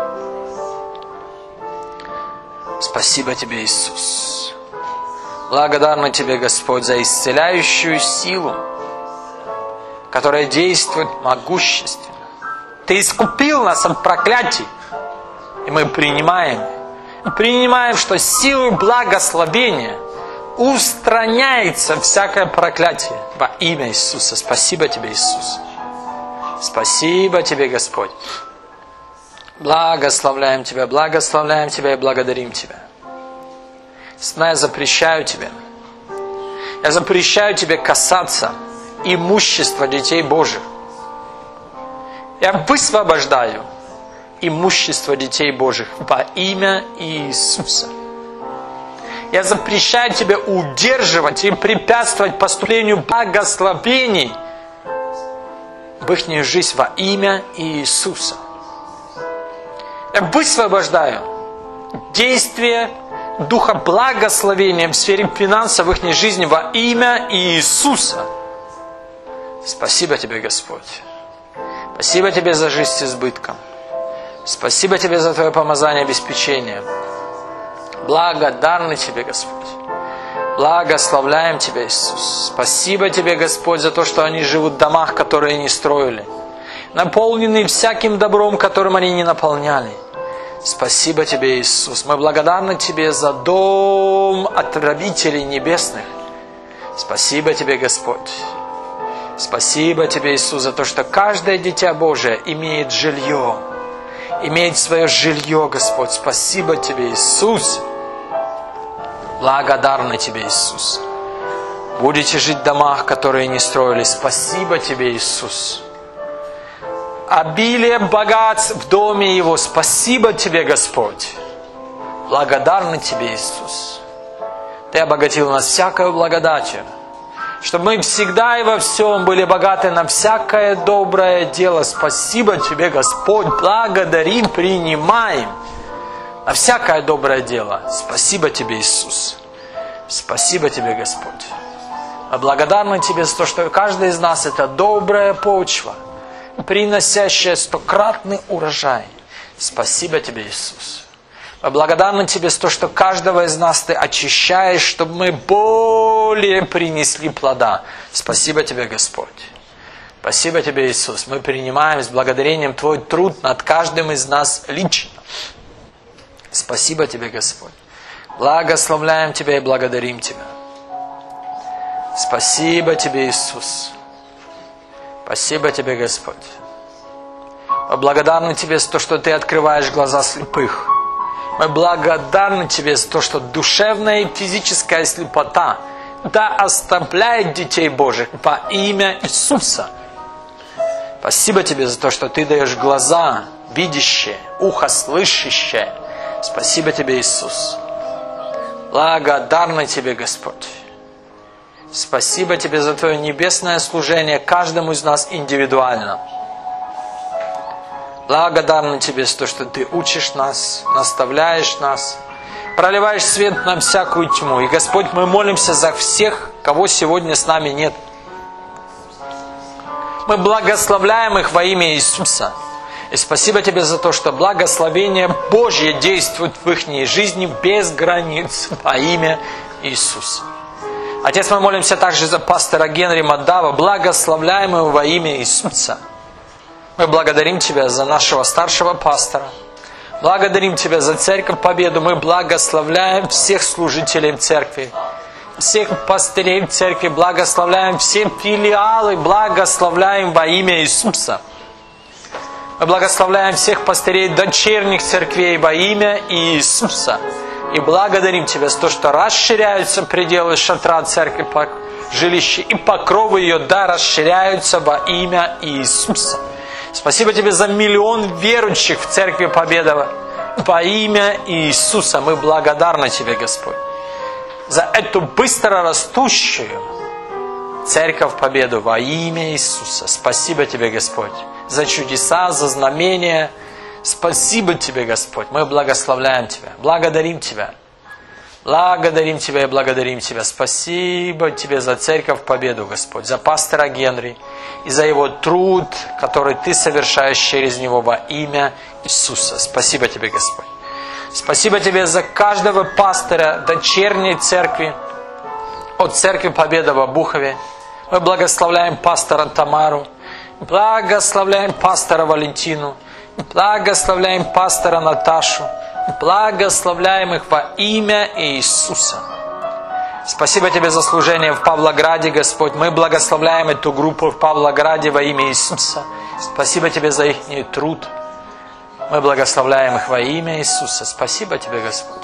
Спасибо Тебе, Иисус. Благодарны Тебе, Господь, за исцеляющую силу, которая действует могущественно. Ты искупил нас от проклятий, и мы принимаем, что силой благословения устраняется всякое проклятие во имя Иисуса. Спасибо Тебе, Иисус. Спасибо Тебе, Господь. Благословляем Тебя и благодарим Тебя. Я запрещаю Тебе касаться имущества детей Божьих. Я высвобождаю имущество детей Божьих во имя Иисуса. Я запрещаю Тебе удерживать и препятствовать поступлению благословений в их жизнь во имя Иисуса. Я высвобождаю действие Духа благословения в сфере финансов в их жизни во имя Иисуса. Спасибо Тебе, Господь. Спасибо Тебе за жизнь с избытком. Спасибо Тебе за Твое помазание и обеспечение. Благодарны Тебе, Господь. Благословляем Тебя, Иисус. Спасибо Тебе, Господь, за то, что они живут в домах, которые не строили, наполнены всяким добром, которым они не наполняли. Спасибо Тебе, Иисус. Мы благодарны Тебе за дом отравителей небесных. Спасибо Тебе, Господь. Спасибо Тебе, Иисус, за то, что каждое дитя Божие имеет жилье. Имеет свое жилье, Господь. Спасибо Тебе, Иисус. Благодарны Тебе, Иисус. Будете жить в домах, которые не строили. Спасибо Тебе, Иисус. Обилие богатств в доме Его. Спасибо Тебе, Господь. Благодарны Тебе, Иисус. Ты обогатил нас всякою благодатью, чтобы мы всегда и во всем были богаты на всякое доброе дело. Спасибо Тебе, Господь. Благодарим, принимаем на всякое доброе дело. Спасибо Тебе, Иисус. Спасибо Тебе, Господь. А благодарны Тебе за то, что каждый из нас это добрая почва, приносящая стократный урожай. Спасибо Тебе, Иисус. Мы благодарны Тебе за то, что каждого из нас Ты очищаешь, чтобы мы более принесли плода. Спасибо Тебе, Господь. Спасибо Тебе, Иисус. Мы принимаем с благодарением Твой труд над каждым из нас лично. Спасибо Тебе, Господь. Благословляем Тебя и благодарим Тебя. Спасибо Тебе, Иисус. Спасибо Тебе, Господь. Мы благодарны Тебе за то, что Ты открываешь глаза слепых. Мы благодарны Тебе за то, что душевная и физическая слепота да оставляет детей Божьих во имя Иисуса. Спасибо Тебе за то, что Ты даешь глаза видящие, ухо слышащее. Спасибо Тебе, Иисус. Благодарны Тебе, Господь. Спасибо Тебе за Твое небесное служение каждому из нас индивидуально. Благодарны Тебе за то, что Ты учишь нас, наставляешь нас, проливаешь свет на всякую тьму. И, Господь, мы молимся за всех, кого сегодня с нами нет. Мы благословляем их во имя Иисуса. И спасибо Тебе за то, что благословение Божье действует в их жизни без границ во имя Иисуса. Отец, мы молимся также за пастора Генри Маддава, благословляем его во имя Иисуса. Мы благодарим Тебя за нашего старшего пастора. Благодарим Тебя за Церковь Победу. Мы благословляем всех служителей Церкви, всех пастырей Церкви, благословляем все филиалы, благословляем во имя Иисуса. Мы благословляем всех пастырей дочерних церквей во имя Иисуса. И благодарим Тебя за то, что расширяются пределы шатра церкви, жилища и покровы ее, да, расширяются во имя Иисуса. Спасибо Тебе за 1 миллион верующих в Церкви Победа во имя Иисуса. Мы благодарны Тебе, Господь, за эту быстро растущую Церковь Победу во имя Иисуса. Спасибо Тебе, Господь, за чудеса, за знамения. Спасибо Тебе, Господь. Мы благословляем Тебя, благодарим Тебя. Благодарим Тебя и благодарим Тебя. Спасибо Тебе за Церковь Победу, Господь, за пастора Генри и за его труд, который Ты совершаешь через него во имя Иисуса. Спасибо Тебе, Господь. Спасибо Тебе за каждого пастора дочерней церкви от Церкви Победа в Обухове. Мы благословляем пастора Тамару, благословляем пастора Валентину, благословляем пастора Наташу, благословляем их во имя Иисуса. Спасибо Тебе за служение в Павлограде, Господь. Мы благословляем эту группу в Павлограде во имя Иисуса. Спасибо Тебе за их труд. Мы благословляем их во имя Иисуса. Спасибо Тебе, Господь.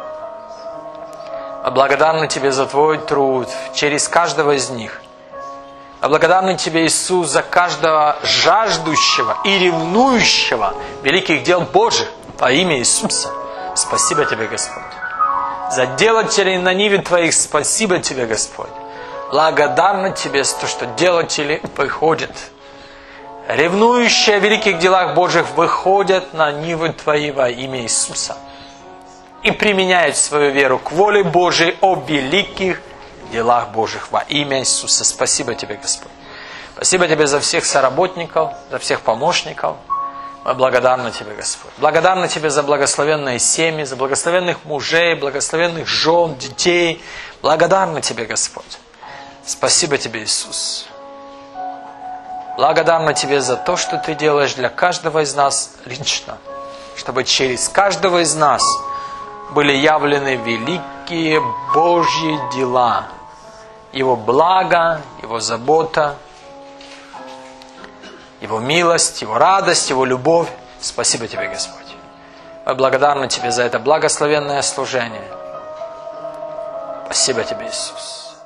Мы благодарны Тебе за Твой труд через каждого из них. А благодарны Тебе, Иисус, за каждого жаждущего и ревнующего великих дел Божьих во имя Иисуса. Спасибо Тебе, Господь. За делателей на ниве Твоих спасибо Тебе, Господь. Благодарны Тебе за то, что делатели выходят. Ревнующие о великих делах Божьих выходят на нивы Твои во имя Иисуса. И применяют свою веру к воле Божией о великих делах Божьих во имя Иисуса. Спасибо Тебе, Господь. Спасибо Тебе за всех соработников, за всех помощников. Мы благодарны Тебе, Господь. Благодарны Тебе за благословенные семьи, за благословенных мужей, благословенных жен, детей. Благодарны Тебе, Господь. Спасибо Тебе, Иисус. Благодарны Тебе за то, что Ты делаешь для каждого из нас лично. Чтобы через каждого из нас были явлены великие Божьи дела. Его благо, Его забота, Его милость, Его радость, Его любовь. Спасибо Тебе, Господь. Мы благодарны Тебе за это благословенное служение. Спасибо Тебе, Иисус.